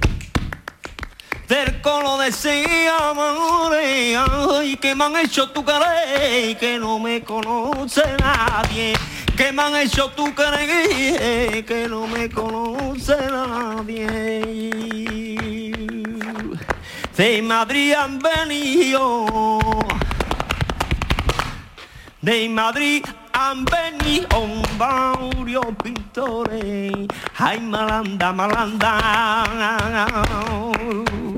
del color decía madre, ay, que me han hecho tu querer, que no me conoce nadie, que me han hecho tu querer, que no me conoce nadie. De Madrid han venido, de Madrid han venido varios pintores, ay, malanda, malanda.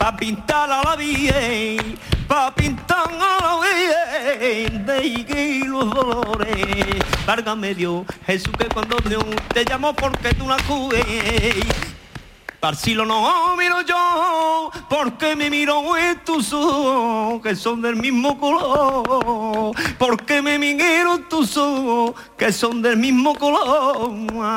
pa' pintar a la bien, pa' pintar a la bien, de los dolores. Válgame Dios, Jesús, que cuando Dios te llamo porque tú la cues. Parcilo no miro yo, porque me miro en tus ojos, que son del mismo color. Porque me miro en tus ojos, que son del mismo color.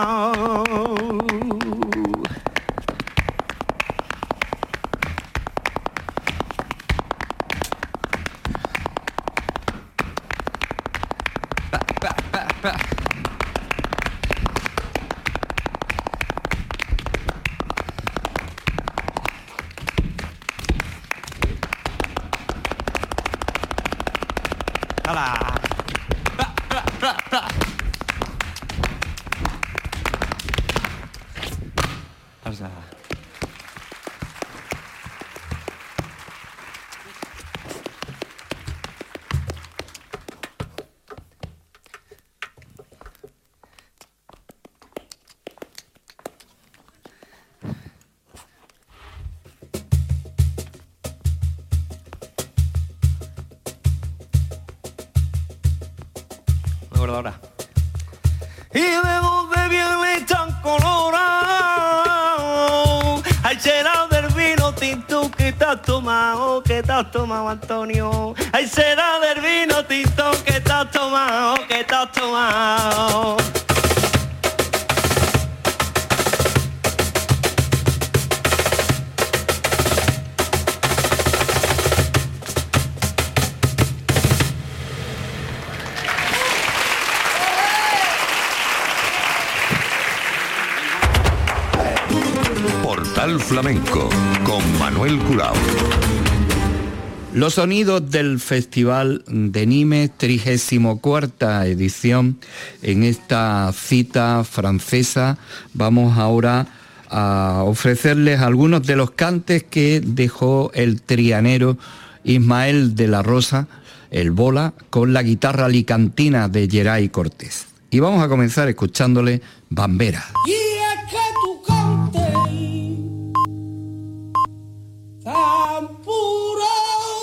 ¿Y de dónde viene tan colorado? Ay, será del vino tinto que te has tomado, Antonio. Ay, será del vino tinto que te has tomado, Portal Flamenco con Manuel Curao. Los sonidos del Festival de Nimes, 34ª edición. En esta cita francesa vamos ahora a ofrecerles algunos de los cantes que dejó el trianero Ismael de la Rosa, el Bola, con la guitarra alicantina de Geray Cortés. Y vamos a comenzar escuchándole Bambera.